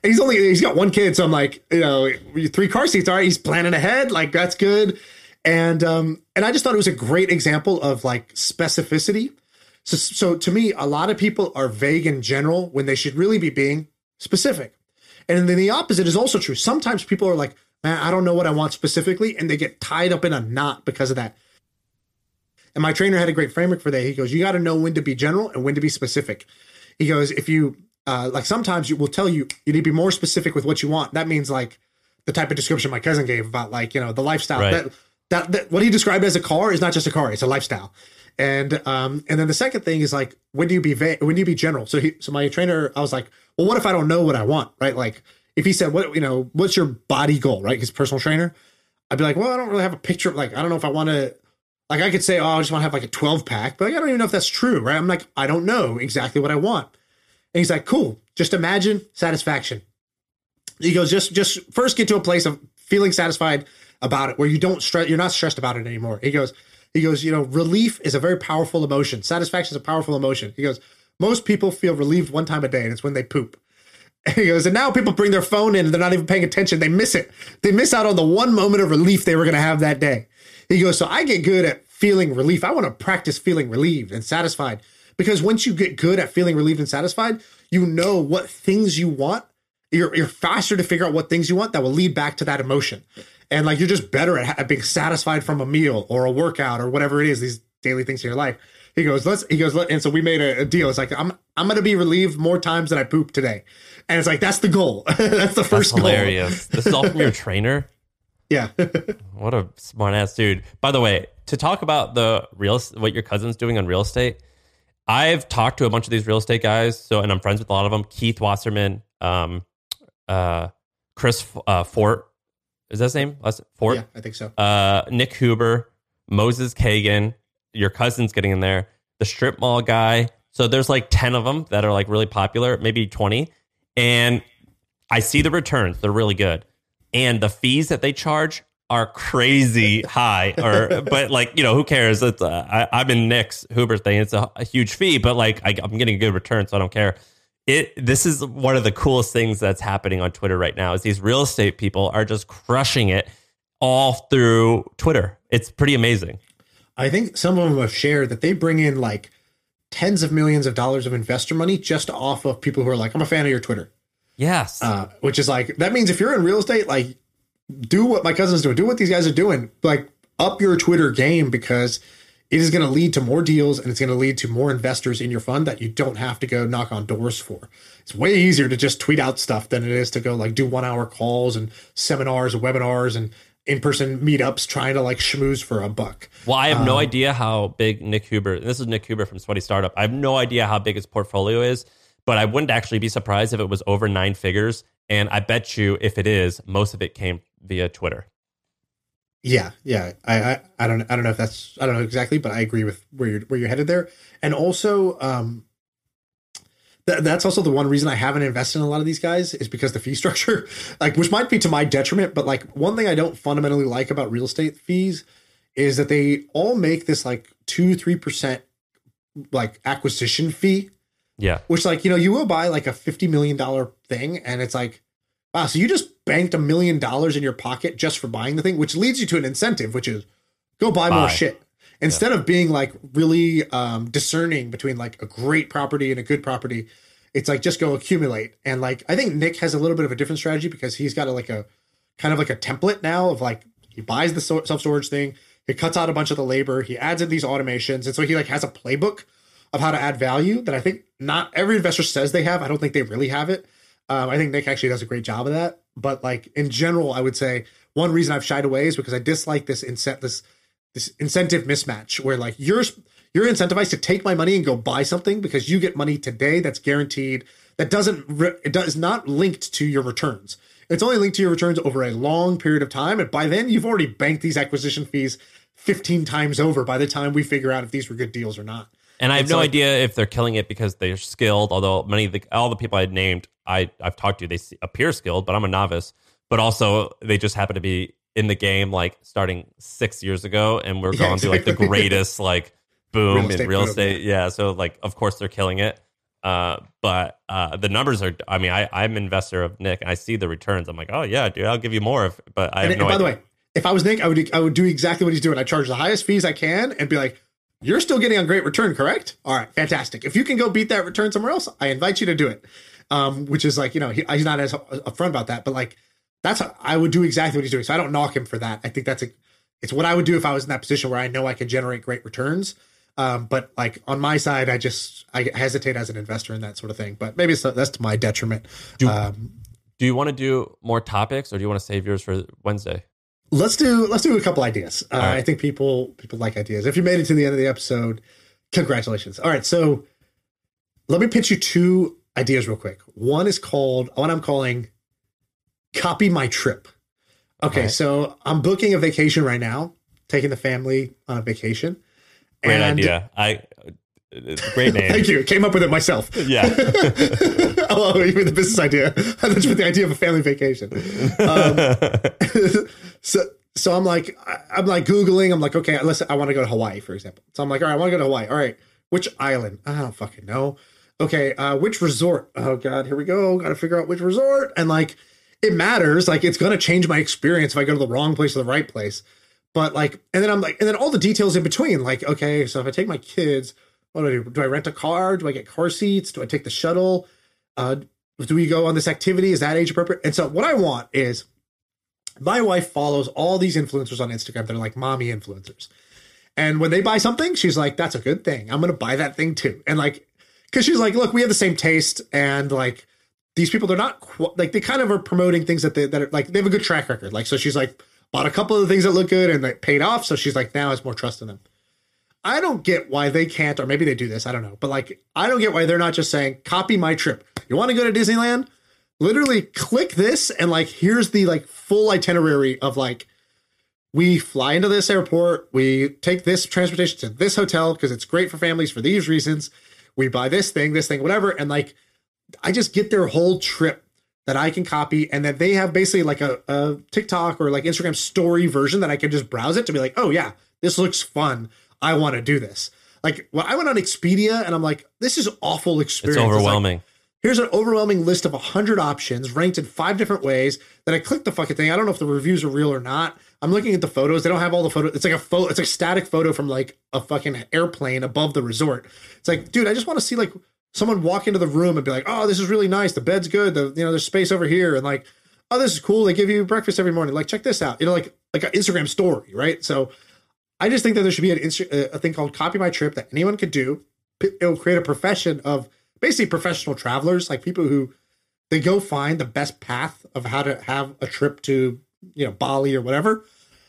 And he's got one kid. So I'm like, 3 car seats. All right. He's planning ahead. Like, that's good. And I just thought it was a great example of like specificity. So to me, a lot of people are vague in general when they should really be being specific. And then the opposite is also true. Sometimes people are like, man, I don't know what I want specifically. And they get tied up in a knot because of that. And my trainer had a great framework for that. He goes, you got to know when to be general and when to be specific. He goes, if you like, sometimes you will tell you need to be more specific with what you want. That means like the type of description my cousin gave about like, the lifestyle. Right. That what he described as a car is not just a car, it's a lifestyle. And then the second thing is like, when do you be general? So my trainer, I was like, well, what if I don't know what I want? Right. Like if he said, what's your body goal? Right. His personal trainer. I'd be like, well, I don't really have a picture. Like, I don't know if I want to, like, I could say, oh, I just want to have like a 12 pack, but like, I don't even know if that's true. Right. I'm like, I don't know exactly what I want. And he's like, cool. Just imagine satisfaction. He goes, just first get to a place of feeling satisfied about it where you're not stressed about it anymore. He goes, relief is a very powerful emotion. Satisfaction is a powerful emotion. He goes, most people feel relieved one time a day, and it's when they poop. And he goes, and now people bring their phone in and they're not even paying attention. They miss it. They miss out on the one moment of relief they were going to have that day. He goes, so I get good at feeling relief. I want to practice feeling relieved and satisfied, because once you get good at feeling relieved and satisfied, you know what things you want. You're faster to figure out what things you want that will lead back to that emotion. And like, you're just better at being satisfied from a meal or a workout or whatever it is, these daily things in your life. He goes, and so we made a deal. It's like, I'm going to be relieved more times than I poop today. And it's like, that's the goal. That's the first goal. Hilarious. This is all from your trainer? Yeah. What a smart ass dude. By the way, to talk about what your cousin's doing on real estate, I've talked to a bunch of these real estate guys. And I'm friends with a lot of them. Keith Wasserman, Chris Fort. Is that his name? Fort? Yeah, I think so. Nick Huber, Moses Kagan, your cousin's getting in there, the strip mall guy. So there's like 10 of them that are like really popular, maybe 20. And I see the returns. They're really good. And the fees that they charge are crazy high. But like, who cares? It's I'm in Nick's Huber thing. It's a huge fee, but like I'm getting a good return, so I don't care. This is one of the coolest things that's happening on Twitter right now, is these real estate people are just crushing it all through Twitter. It's pretty amazing. I think some of them have shared that they bring in like tens of millions of dollars of investor money just off of people who are like, I'm a fan of your Twitter. Yes. Which is like, that means if you're in real estate, like, do what my cousin's doing, do what these guys are doing, like up your Twitter game, because it is going to lead to more deals and it's going to lead to more investors in your fund that you don't have to go knock on doors for. It's way easier to just tweet out stuff than it is to go like do 1 hour calls and seminars and webinars and in-person meetups trying to like schmooze for $1. Well, I have no idea how big Nick Huber, and this is Nick Huber from Sweaty Startup. I have no idea how big his portfolio is, but I wouldn't actually be surprised if it was over 9 figures. And I bet you if it is, most of it came via Twitter. Yeah. I don't know if that's, I don't know exactly, but I agree with where you're headed there. And also, that's also the one reason I haven't invested in a lot of these guys, is because the fee structure, like, which might be to my detriment, but like one thing I don't fundamentally like about real estate fees is that they all make this like 2-3% like acquisition fee. Yeah. Which like, you will buy like a $50 million thing and it's like, wow, so you just banked $1 million in your pocket just for buying the thing, which leads you to an incentive, which is go buy more shit. Instead of being like really discerning between like a great property and a good property, it's like just go accumulate. And like, I think Nick has a little bit of a different strategy because he's got a kind of like a template now of like, he buys the self-storage thing, he cuts out a bunch of the labor, he adds in these automations. And so he like has a playbook of how to add value that I think not every investor says they have. I don't think they really have it. I think Nick actually does a great job of that. But like in general, I would say one reason I've shied away is because I dislike this incentive mismatch where like you're incentivized to take my money and go buy something because you get money today that's guaranteed, that is not linked to your returns. It's only linked to your returns over a long period of time. And by then you've already banked these acquisition fees 15 times over by the time we figure out if these were good deals or not. And I have no idea if they're killing it because they're skilled, although all the people I had named, I've talked to, they appear skilled, but I'm a novice. But also they just happen to be in the game like starting 6 years ago, and we're going through like the greatest like boom in real estate. Yeah, so like of course they're killing it. But the numbers are, I mean, I'm an investor of Nick and I see the returns. I'm like, oh yeah, dude, I'll give you more. But I have no idea. By the way, if I was Nick, I would do exactly what he's doing. I charge the highest fees I can and be like, you're still getting a great return, correct? All right, fantastic. If you can go beat that return somewhere else, I invite you to do it. Which is like, he's not as upfront about that, but like, I would do exactly what he's doing. So I don't knock him for that. I think it's what I would do if I was in that position where I know I could generate great returns. But like on my side, I hesitate as an investor in that sort of thing, but maybe that's to my detriment. Do you want to do more topics or do you want to save yours for Wednesday? Let's do a couple ideas. Right. I think people like ideas. If you made it to the end of the episode, congratulations. All right. So let me pitch you 2 ideas real quick. One I'm calling Copy My Trip. Okay. Right. So I'm booking a vacation right now, taking the family on a vacation. Great idea. It's a great name. Thank you. Came up with it myself. Yeah. Oh, even the business idea. That's with the idea of a family vacation. So I'm like Googling. I'm like, okay, I want to go to Hawaii, for example. So I'm like, all right, I want to go to Hawaii. All right, which island? I don't fucking know. Okay, which resort? Oh God, here we go. Got to figure out which resort. And like, it matters. Like, it's gonna change my experience if I go to the wrong place or the right place. But like, and then all the details in between. Like, okay, so if I take my kids, what do I do? Do I rent a car? Do I get car seats? Do I take the shuttle? Do we go on this activity? Is that age appropriate? And so what I want is, my wife follows all these influencers on Instagram that are like mommy influencers. And when they buy something, she's like, that's a good thing. I'm going to buy that thing too. And like, cause she's like, look, we have the same taste. And like, these people, they're not like, they kind of are promoting things that are like, they have a good track record. Like, so she's like bought a couple of things that look good and they paid off. So she's like, now has more trust in them. I don't get why they can't, or maybe they do this. I don't know. But like, I don't get why they're not just saying, copy my trip. You want to go to Disneyland? Literally click this and like, here's the like full itinerary of like, we fly into this airport, we take this transportation to this hotel because it's great for families for these reasons. We buy this thing, whatever. And like, I just get their whole trip that I can copy, and that they have basically like a TikTok or like Instagram story version that I can just browse it to be like, oh yeah, this looks fun. I want to do this. Like, well, I went on Expedia and I'm like, this is awful experience. It's overwhelming. Like, here's an overwhelming list of 100 options ranked in 5 different ways. Then I click the fucking thing. I don't know if the reviews are real or not. I'm looking at the photos. They don't have all the photos. It's like it's a static photo from like a fucking airplane above the resort. It's like, dude, I just want to see like someone walk into the room and be like, oh, this is really nice. The bed's good. There's space over here. And like, oh, this is cool. They give you breakfast every morning. Like, check this out. Like an Instagram story, right? So I just think that there should be a thing called Copy My Trip that anyone could do. It'll create a profession of basically professional travelers, like people who they go find the best path of how to have a trip to, Bali or whatever.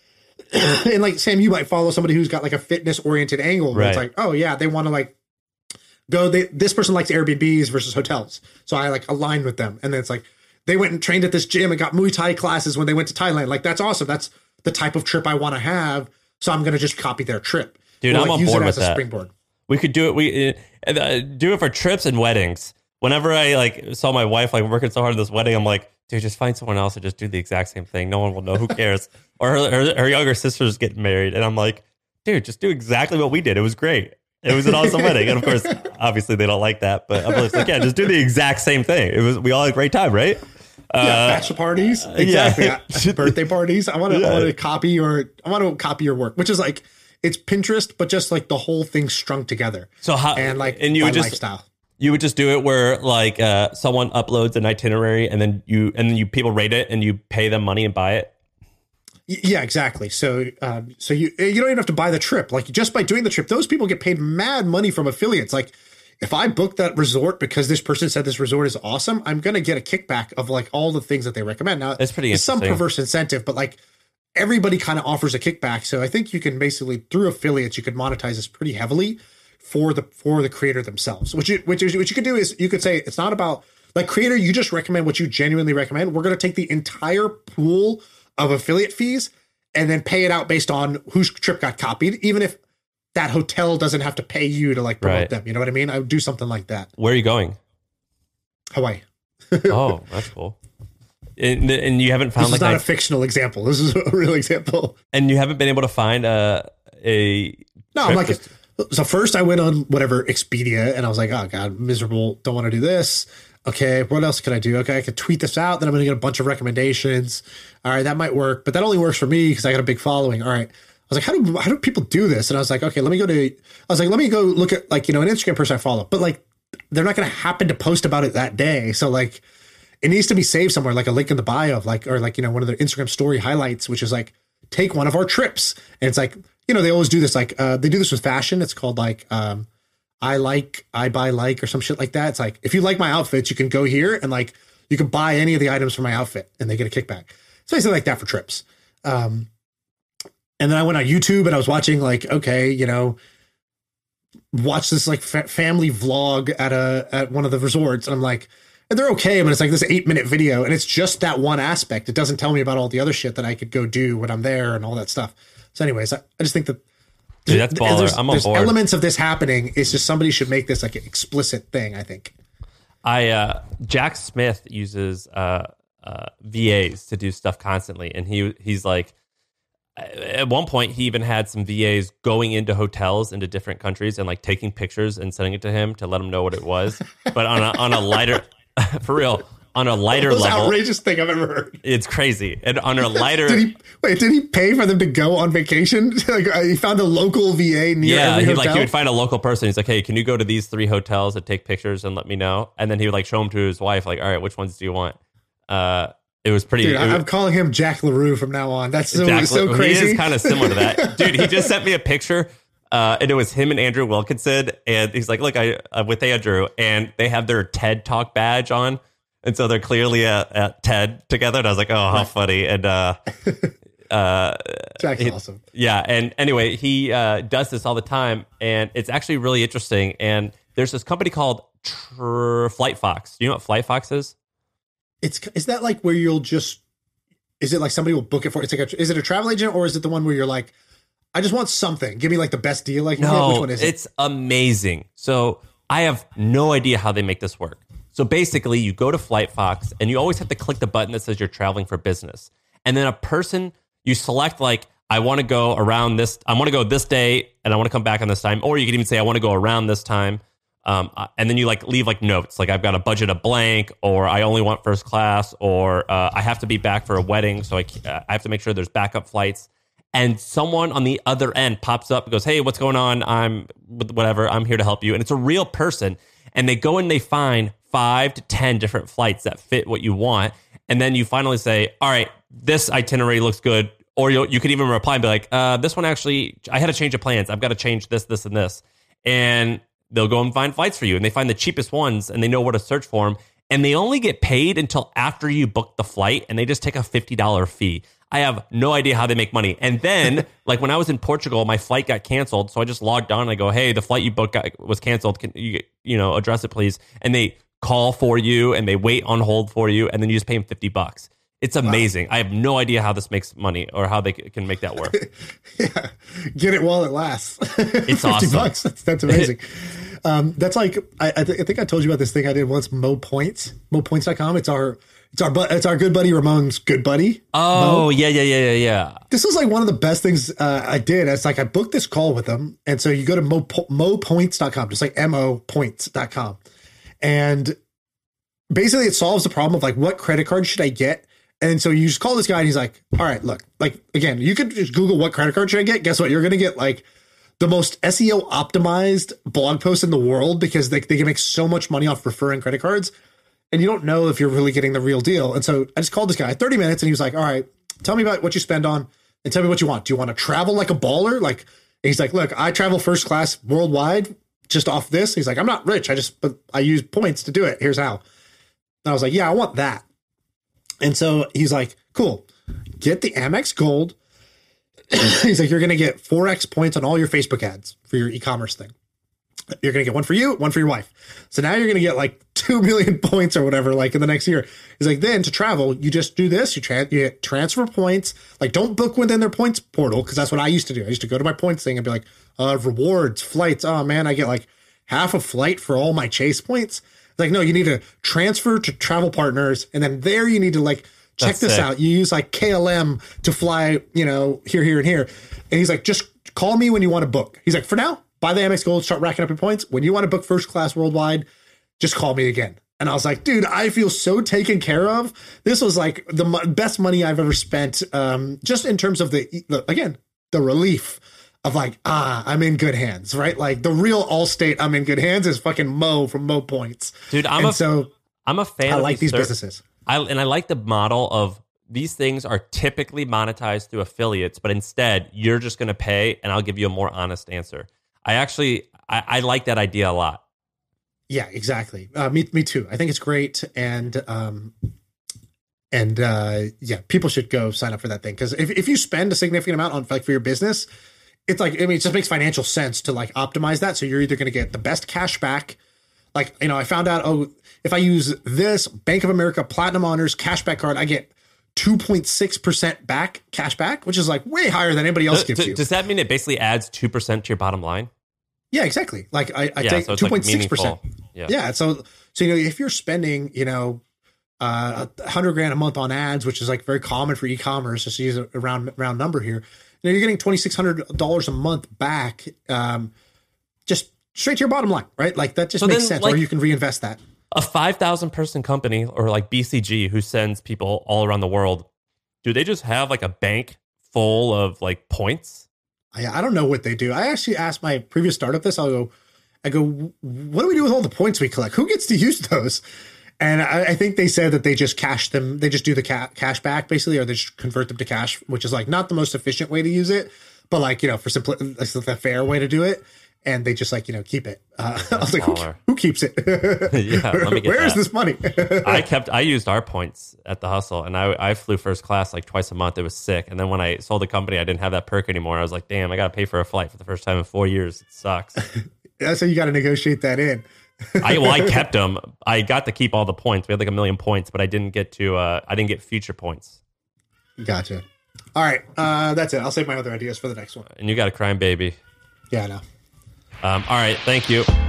And like, Sam, you might follow somebody who's got like a fitness oriented angle. Where It's like, oh yeah, they want to like go. This person likes Airbnbs versus hotels. So I like aligned with them. And then it's like, they went and trained at this gym and got Muay Thai classes when they went to Thailand. Like, that's awesome. That's the type of trip I want to have. So I'm going to just copy their trip. Dude, I'm on board with that. Springboard. We could do it. We do it for trips and weddings. Whenever I like saw my wife like working so hard on this wedding, I'm like, dude, just find someone else and just do the exact same thing. No one will know. Who cares? Or her younger sister's getting married, and I'm like, dude, just do exactly what we did. It was great. It was an awesome wedding. And of course, obviously they don't like that, but I'm just like, yeah, just do the exact same thing. We all had a great time, right? Bachelor parties, exactly. Yeah. Birthday parties. I want to copy your work, which is like, it's Pinterest, but just like the whole thing strung together. So how and you would just lifestyle. You would just do it where like someone uploads an itinerary and then you people rate it and you pay them money and buy it. Yeah, exactly. So you don't even have to buy the trip. Like, just by doing the trip, those people get paid mad money from affiliates. Like, if I book that resort because this person said this resort is awesome, I'm going to get a kickback of like all the things that they recommend. Now, it's pretty interesting. Some perverse incentive, but like everybody kind of offers a kickback. So I think you can basically, through affiliates, you could monetize this pretty heavily for the creator themselves. What you could do is you could say, it's not about like, creator, you just recommend what you genuinely recommend. We're going to take the entire pool of affiliate fees and then pay it out based on whose trip got copied, even if that hotel doesn't have to pay you to like promote them. You know what I mean? I would do something like that. Where are you going? Hawaii. Oh, that's cool. And you haven't found this is not a fictional example. This is a real example. And you haven't been able to find a no. I'm like, So first I went on whatever Expedia and I was like, oh God, miserable. Don't want to do this. Okay. What else could I do? Okay. I could tweet this out. Then I'm going to get a bunch of recommendations. All right. That might work, but that only works for me because I got a big following. All right. I was like, how do people do this? And I was like, okay, let me go look at like, an Instagram person I follow, but like, they're not going to happen to post about it that day. So like, it needs to be saved somewhere, like a link in the bio of like, or like, one of their Instagram story highlights, which is like, take one of our trips. And it's like, they always do this. Like, they do this with fashion. It's called like, I buy like, or some shit like that. It's like, if you like my outfits, you can go here and like, you can buy any of the items from my outfit and they get a kickback. So basically like that for trips. And then I went on YouTube and I was watching like, okay, watch this like family vlog at one of the resorts. And I'm like, and they're okay, but it's like this 8-minute video and it's just that one aspect. It doesn't tell me about all the other shit that I could go do when I'm there and all that stuff. So anyways, I just think that dude, that's baller. I'm on board. Elements of this happening. It's just somebody should make this like an explicit thing, I think. Jack Smith uses VAs to do stuff constantly. And he's like, at one point he even had some VAs going into hotels into different countries and like taking pictures and sending it to him to let him know what it was. But on a lighter, for real, on a lighter Most level, outrageous thing I've ever heard. It's crazy. And on a lighter, did he pay for them to go on vacation? Like he found a local VA near every hotel? He would find a local person. He's like, hey, can you go to these 3 hotels and take pictures and let me know? And then he would like show them to his wife, like, all right, which ones do you want? It was pretty. Dude, I'm calling him Jack LaRue from now on. That's so crazy. He is kind of similar to that. Dude, he just sent me a picture and it was him and Andrew Wilkinson. And he's like, look, I'm with Andrew. And they have their TED Talk badge on. And so they're clearly at TED together. And I was like, oh, how funny. And Jack's awesome. Yeah. And anyway, he does this all the time. And it's actually really interesting. And there's this company called Flight Fox. Do you know what Flight Fox is? Is that like where is it like somebody will book it for? It's like is it a travel agent or is it the one where you're like, I just want something. Give me like the best deal. Like, no, which one is it? It's amazing. So I have no idea how they make this work. So basically you go to Flight Fox and you always have to click the button that says you're traveling for business. And then you select like, I want to go around this, I want to go this day and I want to come back on this time. Or you can even say, I want to go around this time. And then you like leave like notes, like I've got a budget of blank, or I only want first class, or I have to be back for a wedding. So I have to make sure there's backup flights. And someone on the other end pops up and goes, hey, what's going on? I'm here to help you. And it's a real person. And they go and they find 5 to 10 different flights that fit what you want. And then you finally say, all right, this itinerary looks good. Or you could even reply and be like, this one actually, I had a change of plans. I've got to change this, this, and this. And they'll go and find flights for you. And they find the cheapest ones and they know where to search for them. And they only get paid until after you book the flight. And they just take a $50 fee. I have no idea how they make money. And then, like when I was in Portugal, my flight got canceled. So I just logged on and I go, hey, the flight you booked was canceled. Can you address it, please? And they call for you and they wait on hold for you. And then you just pay them $50. It's amazing. Wow. I have no idea how this makes money or how they can make that work. Yeah. Get it while it lasts. It's awesome. $50. That's amazing. That's like, I think I told you about this thing I did once, Mo Points, mopoints.com. It's our good buddy Ramon's good buddy. Oh, Mo. Yeah. This was like one of the best things I did. It's like I booked this call with him. And so you go to mopoints.com, just like mopoints.com. And basically it solves the problem of like, what credit card should I get? And so you just call this guy and he's like, all right, look, like, again, you could just Google what credit card should I get? Guess what? You're going to get like the most SEO optimized blog post in the world because they can make so much money off referring credit cards. And you don't know if you're really getting the real deal. And so I just called this guy 30 minutes and he was like, all right, tell me about what you spend on and tell me what you want. Do you want to travel like a baller? Like, he's like, look, I travel first class worldwide just off this. He's like, I'm not rich. But I use points to do it. Here's how. And I was like, yeah, I want that. And so he's like, cool, get the Amex Gold. He's like, you're going to get 4x points on all your Facebook ads for your e-commerce thing. You're going to get one for you, one for your wife. So now you're going to get like 2 million points or whatever, like in the next year. He's like, then to travel, you just do this. You transfer points. Like, don't book within their points portal. Cause that's what I used to do. I used to go to my points thing and be like, rewards, flights. Oh man, I get like half a flight for all my Chase points. Like, no, you need to transfer to travel partners. And then there you need to like, check this out. You use like KLM to fly, here, and here. And he's like, just call me when you want to book. He's like, for now, buy the Amex Gold, start racking up your points. When you want to book first class worldwide, just call me again. And I was like, dude, I feel so taken care of. This was like the best money I've ever spent, just in terms of the relief of like, I'm in good hands, right? Like the real Allstate, I'm in good hands is fucking Mo from Mo Points. Dude, I'm a fan I of like these businesses. I like the model of these things are typically monetized through affiliates, but instead you're just going to pay and I'll give you a more honest answer. I like that idea a lot. Yeah, exactly. Me too. I think it's great. And people should go sign up for that thing. Cause if you spend a significant amount on like for your business, it's like, it just makes financial sense to like optimize that. So you're either going to get the best cash back. Like, I found out, if I use this Bank of America Platinum Honors cashback card, I get 2.6% back cash back, which is like way higher than anybody else gives you. Does that mean it basically adds 2% to your bottom line? Yeah, exactly. Like I take 2.6%. Yeah. So, if you're spending, $100,000 a month on ads, which is like very common for e-commerce, just to use a round number here, you're getting $2,600 a month back, just straight to your bottom line, right? Like that just makes sense. Like, or you can reinvest that. A 5,000 person company or like BCG who sends people all around the world, do they just have like a bank full of like points? I don't know what they do. I actually asked my previous startup this. I go, what do we do with all the points we collect? Who gets to use those? And I think they said that they just cash them. They just do the cash back basically, or they just convert them to cash, which is like not the most efficient way to use it, but like, for it's the fair way to do it. And they just like, keep it. I was like, who keeps it? Yeah, let me get Where is this money? I used our points at the Hustle, and I flew first class like twice a month. It was sick. And then when I sold the company, I didn't have that perk anymore. I was like, damn, I got to pay for a flight for the first time in 4 years. It sucks. That's how you got to negotiate that in. I kept them. I got to keep all the points. We had like 1 million points, but I didn't get future points. Gotcha. All right. That's it. I'll save my other ideas for the next one. And you got a crime baby. Yeah, I know. All right. Thank you.